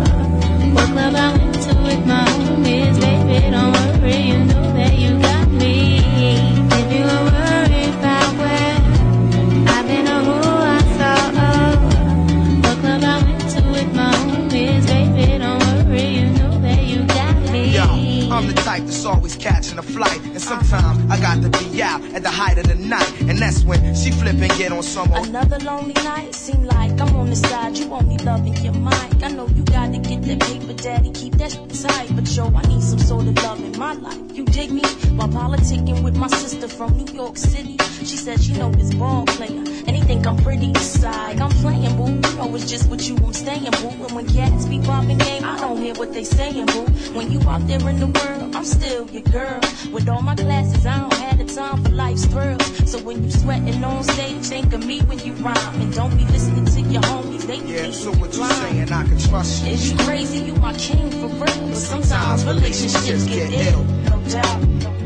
Speaker 11: oh, what club I went to with my homies, baby, don't worry, you know that you got me. If you were worried about where I've been or who I saw, oh, what club I went to with my homies, baby, don't worry, you know that you got me.
Speaker 14: Yo, I'm the type that's always catching a flight, and sometimes I got to be out at the height of the night, and that's when she flip and get on some more.
Speaker 11: Another lonely night, seem like I'm on the side, you only loving your mic. I know you gotta get that paper, daddy, keep that shit tight, but yo, I need some sort of love in my life. You dig me? While politicking with my sister from New York City, she said she know this ball player, and he think I'm pretty beside. I'm playing, boo, you know it's just with you I'm staying, boo, and when cats be popping game, I don't hear what they saying, boo. When you out there in the world, I'm still your girl. With all my classes, I don't have the time for life's thrills. So when you sweating on stage, think of me when you rhyme, and don't be listening to your homies, they be
Speaker 14: yeah, so what you saying, I can trust you.
Speaker 11: Is you crazy? You my king for real. But sometimes relationships get ill, no doubt.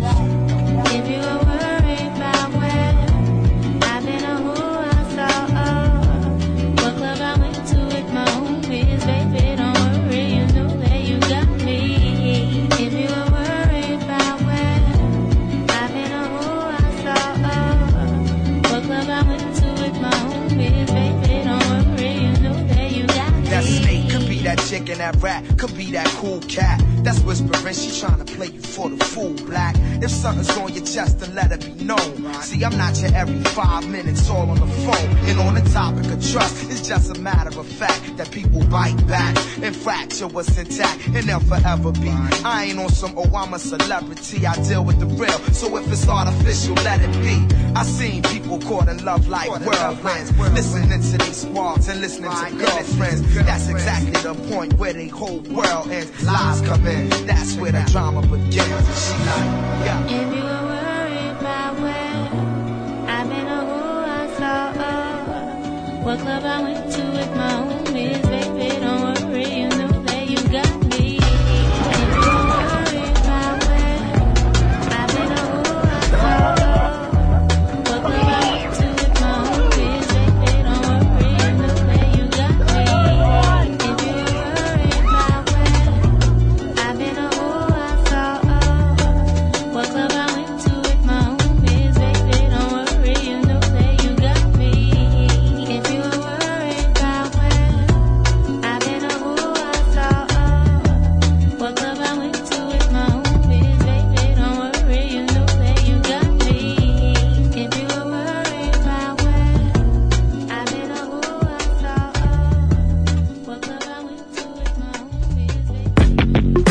Speaker 11: If you were worried about where I've been or who I saw, oh, what club I went to with my homies, baby, don't worry, you know that you got me. If you were worried about where I've been or who I saw, oh, what club I went to with my homies, baby, don't worry, you know that you got me.
Speaker 14: That snake could be that chick and that rat, could be that cool cat. That's whispering, she tryna play you for the fool, black. If something's on your chest, then let it be known. See, I'm not your every five minutes all on the phone. And on the topic of trust, it's just a matter of fact that people bite back and fracture what's intact, and they'll forever be. I ain't on some, oh, I'm a celebrity, I deal with the real. So if it's artificial, let it be. I seen people caught in love like whirlwinds, listening to these squads and listening to girlfriends. That's exactly the point where they whole world ends. Lies come in. That's where the drama begins. And she like, yeah.
Speaker 11: If you were worried about where I've been or who I saw, oh, what club I went to with my homies, baby, don't worry, you know that you got me. If you were worried about where I've been or who I saw, oh, what club I went to with my homies, baby, don't worry, you know that you got me. If you were worried about where I've been or who I saw, oh, what club I went to with my homies, baby, don't worry, you know that you got me. If you were worried about where I've been or who I saw, oh, what club I went to with my homies, baby, don't worry, you know that you got me. If you were worried about where I've been or who I saw, oh, what club I went to with my homies, baby.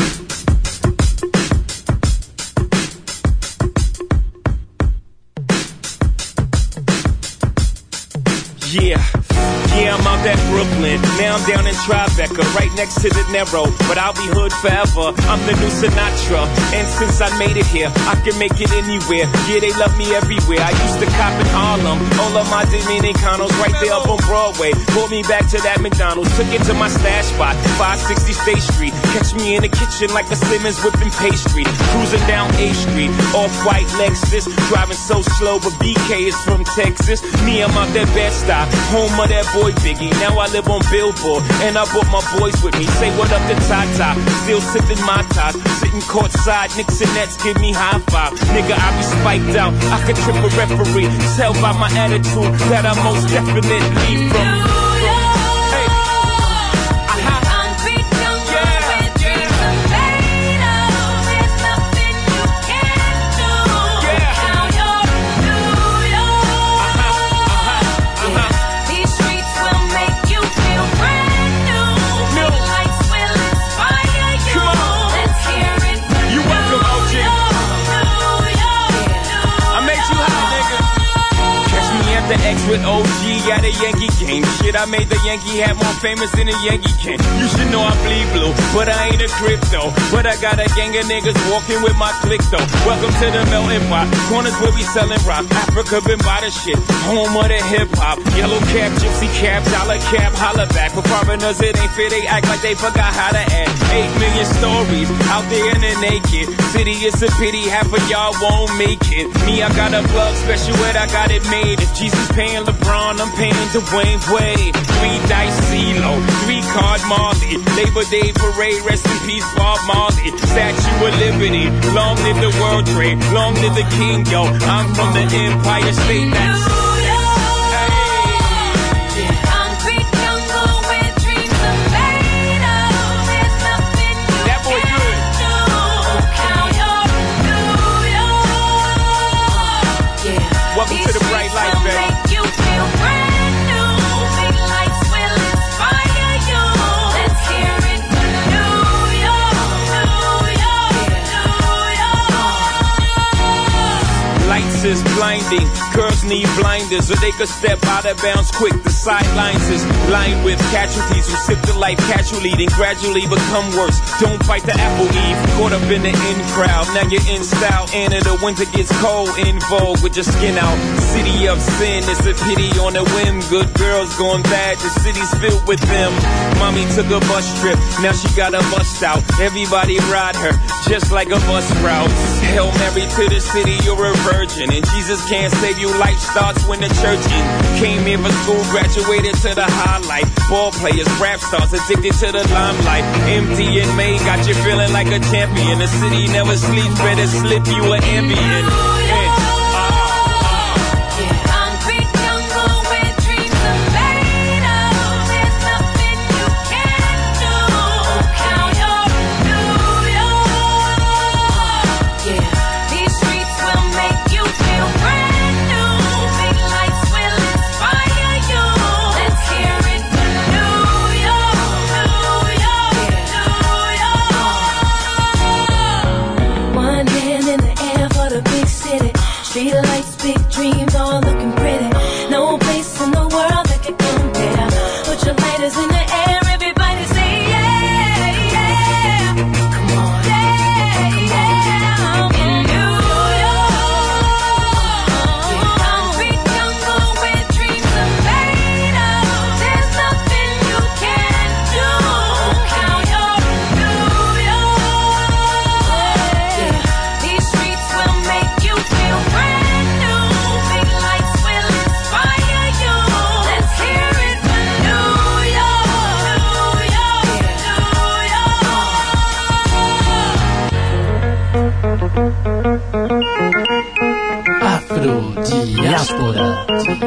Speaker 5: Yeah, yeah, I'm out at Brooklyn. Now I'm down in Tribeca, right next to the Narrow. But I'll be hood forever. I'm the new Sinatra. And since I made it here, I can make it anywhere. Yeah, they love me everywhere. I used to cop in Harlem. All of my Dominicanos right there up on Broadway. Pulled me back to that McDonald's. Took it to my stash spot, five sixty State Street. Catch me in the kitchen like a Simmons whipping pastry. Cruising down A Street, off-white Lexus. Driving so slow, but B K is from Texas. Me, I'm out that Bed-Stuy, home of that boy Biggie. Now I live on Billboard, and I brought my boys with me. Say what up to Tata, still sipping my top. Sitting courtside, Knicks and Nets give me high five. Nigga, I be spiked out, I could trip a referee. Tell by my attitude that I most definitely from. The X with O G at a Yankee game. Shit, I made the Yankee hat more famous than a Yankee can. You should know I bleed blue, but I ain't a crypto. But I got a gang of niggas walking with my click though. Welcome to the melting pot, corners where we sellin' rock. Africa been by the shit, home of the hip hop. Yellow cap, gypsy cap, dollar cap, holla back. For foreigners it ain't fair, they act like they forgot how to act. Eight million stories out there in the naked city. It's a pity half of y'all won't make it. Me, I got a plug special ed, I got it made. If Jesus paying LeBron, I'm paying Dwayne Wade. Three dice CeeLo, three card Marley. Labor Day parade, rest in peace Bob Marley. Statue of Liberty, long live the World Trade, long live the King, yo. I'm from the Empire State, that's welcome to the bright light, baby. Make you feel brand new. Big lights will inspire you. Let's hear it for New York, New York, New York. Lights is blinding. Girls need blinders so they could step out of bounds quick. The sidelines is lined with casualties who sip the life casually, then gradually become worse. Don't fight the apple eve. Caught up in the in crowd. Now you're in style. And in the winter gets cold. In vogue with your skin out. City of sin. It's a pity on a whim. Good girls going bad. The city's filled with them. Mommy took a bus trip. Now she got a bust out. Everybody ride her just like a bus route. Hail Mary to the city. You're a virgin. And Jesus can't save you. Life starts when the church in. Came here for school, graduated to the highlight. Ball players, rap stars, addicted to the limelight. Empty and May got you feeling like a champion. The city never sleeps, better slip you an ambient. Yeah.
Speaker 11: Street lights, big dreams, all looking pretty. No place in the world that could compare. Put your lighters in the air, everybody say yeah, yeah. Come on, yeah, yeah. In New York, concrete jungle where dreams are made of. There's nothing you can't do. Count your New York. Yeah, these streets will make you feel brand.
Speaker 1: Afro-diáspora.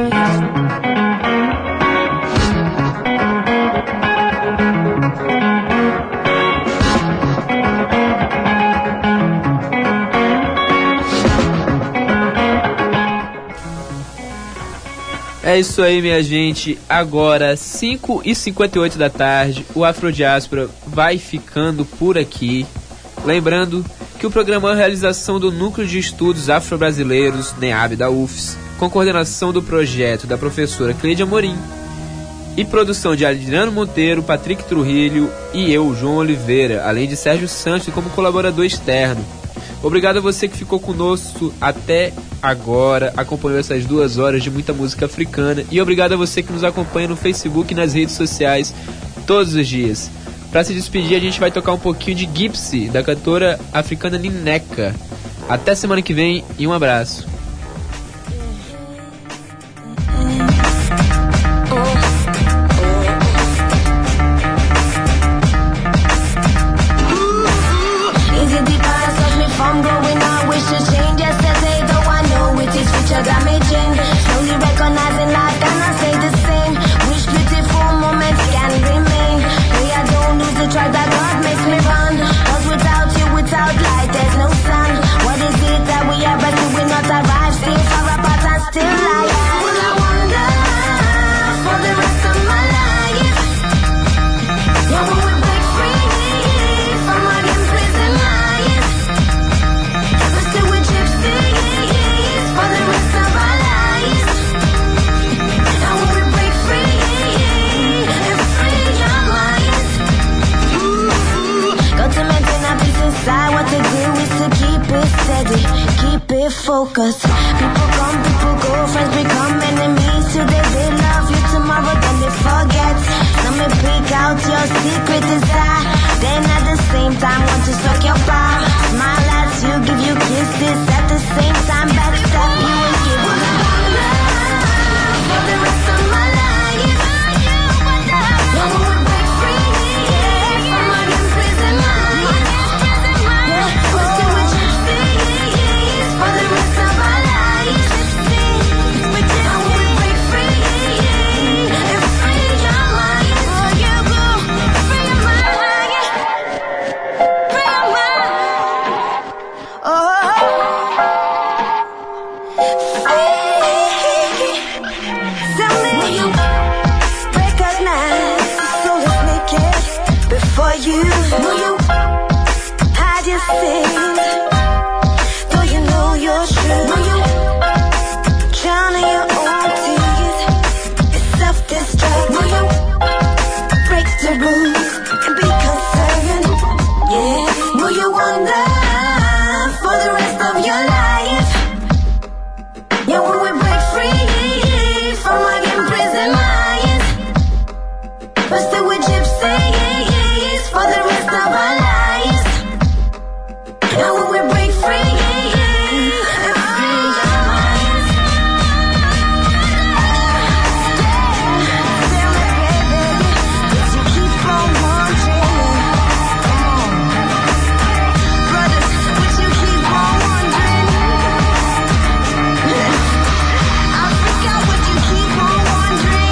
Speaker 2: É isso aí, minha gente. Agora, cinco e cinquenta e oito da tarde, o Afrodiáspora vai ficando por aqui. Lembrando que o programa é uma realização do Núcleo de Estudos Afro-Brasileiros, NEAB da U F S, com coordenação do projeto da professora Cleide Amorim, e produção de Adriano Monteiro, Patrick Trujillo e eu, João Oliveira, além de Sérgio Santos como colaborador externo. Obrigado a você que ficou conosco até agora, acompanhou essas duas horas de muita música africana, e obrigado a você que nos acompanha no Facebook e nas redes sociais todos os dias. Pra se despedir, a gente vai tocar um pouquinho de Gypsy, da cantora africana Nineka. Até semana que vem e um abraço.
Speaker 11: Slowly recognizing I cannot say the same. Wish beautiful moments can remain. Pray I don't lose the drive that God makes me run. Cause without you, without light, there's no sun. What is it that we ever do? We not arrive, still far apart and still alive. Will I wonder for the rest of my life? Yeah, when we break free from our imprisoned lives, but still we're gypsies for the rest of our lives. What to do is to keep it steady, keep it focused. People come, people go, friends become enemies. Today they love you, tomorrow then they forget. Some may peek out your secret desire, then at the same time want to suck your power. Smile at you, give you kisses, at the same time backstab you and give you love for the rest of my life. Yeah, when we break free from our imprisoned minds, we're still with gypsies for the rest of our lives. And when we break free and free your mind, oh, you go free your mind, free your mind. Oh, tell me, will you recognize the soul is naked before you? Will you hide your sins? Do you know your truth? Will you drown in your own tears? It's self-destruct. Will you break the rules and be concerned? Yeah. Will you wonder for the rest of your life? Yeah, when we break free from our imprisoned minds, but still we're gypsies for the rest of our lives. And when we break free and free your minds, tell me, baby, did you keep on wondering? Brothers, would you keep on wondering? Africa, would you keep on wondering?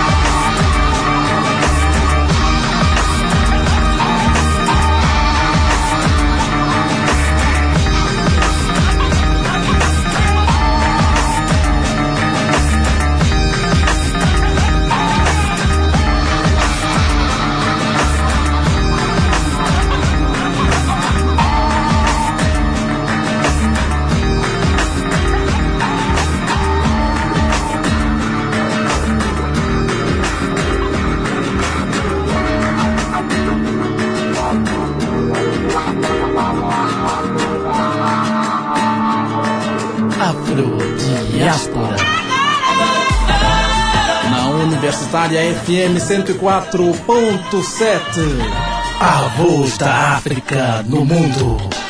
Speaker 1: Afrodiáspora. Na Universitária F M cento e quatro ponto sete. A voz da África no mundo.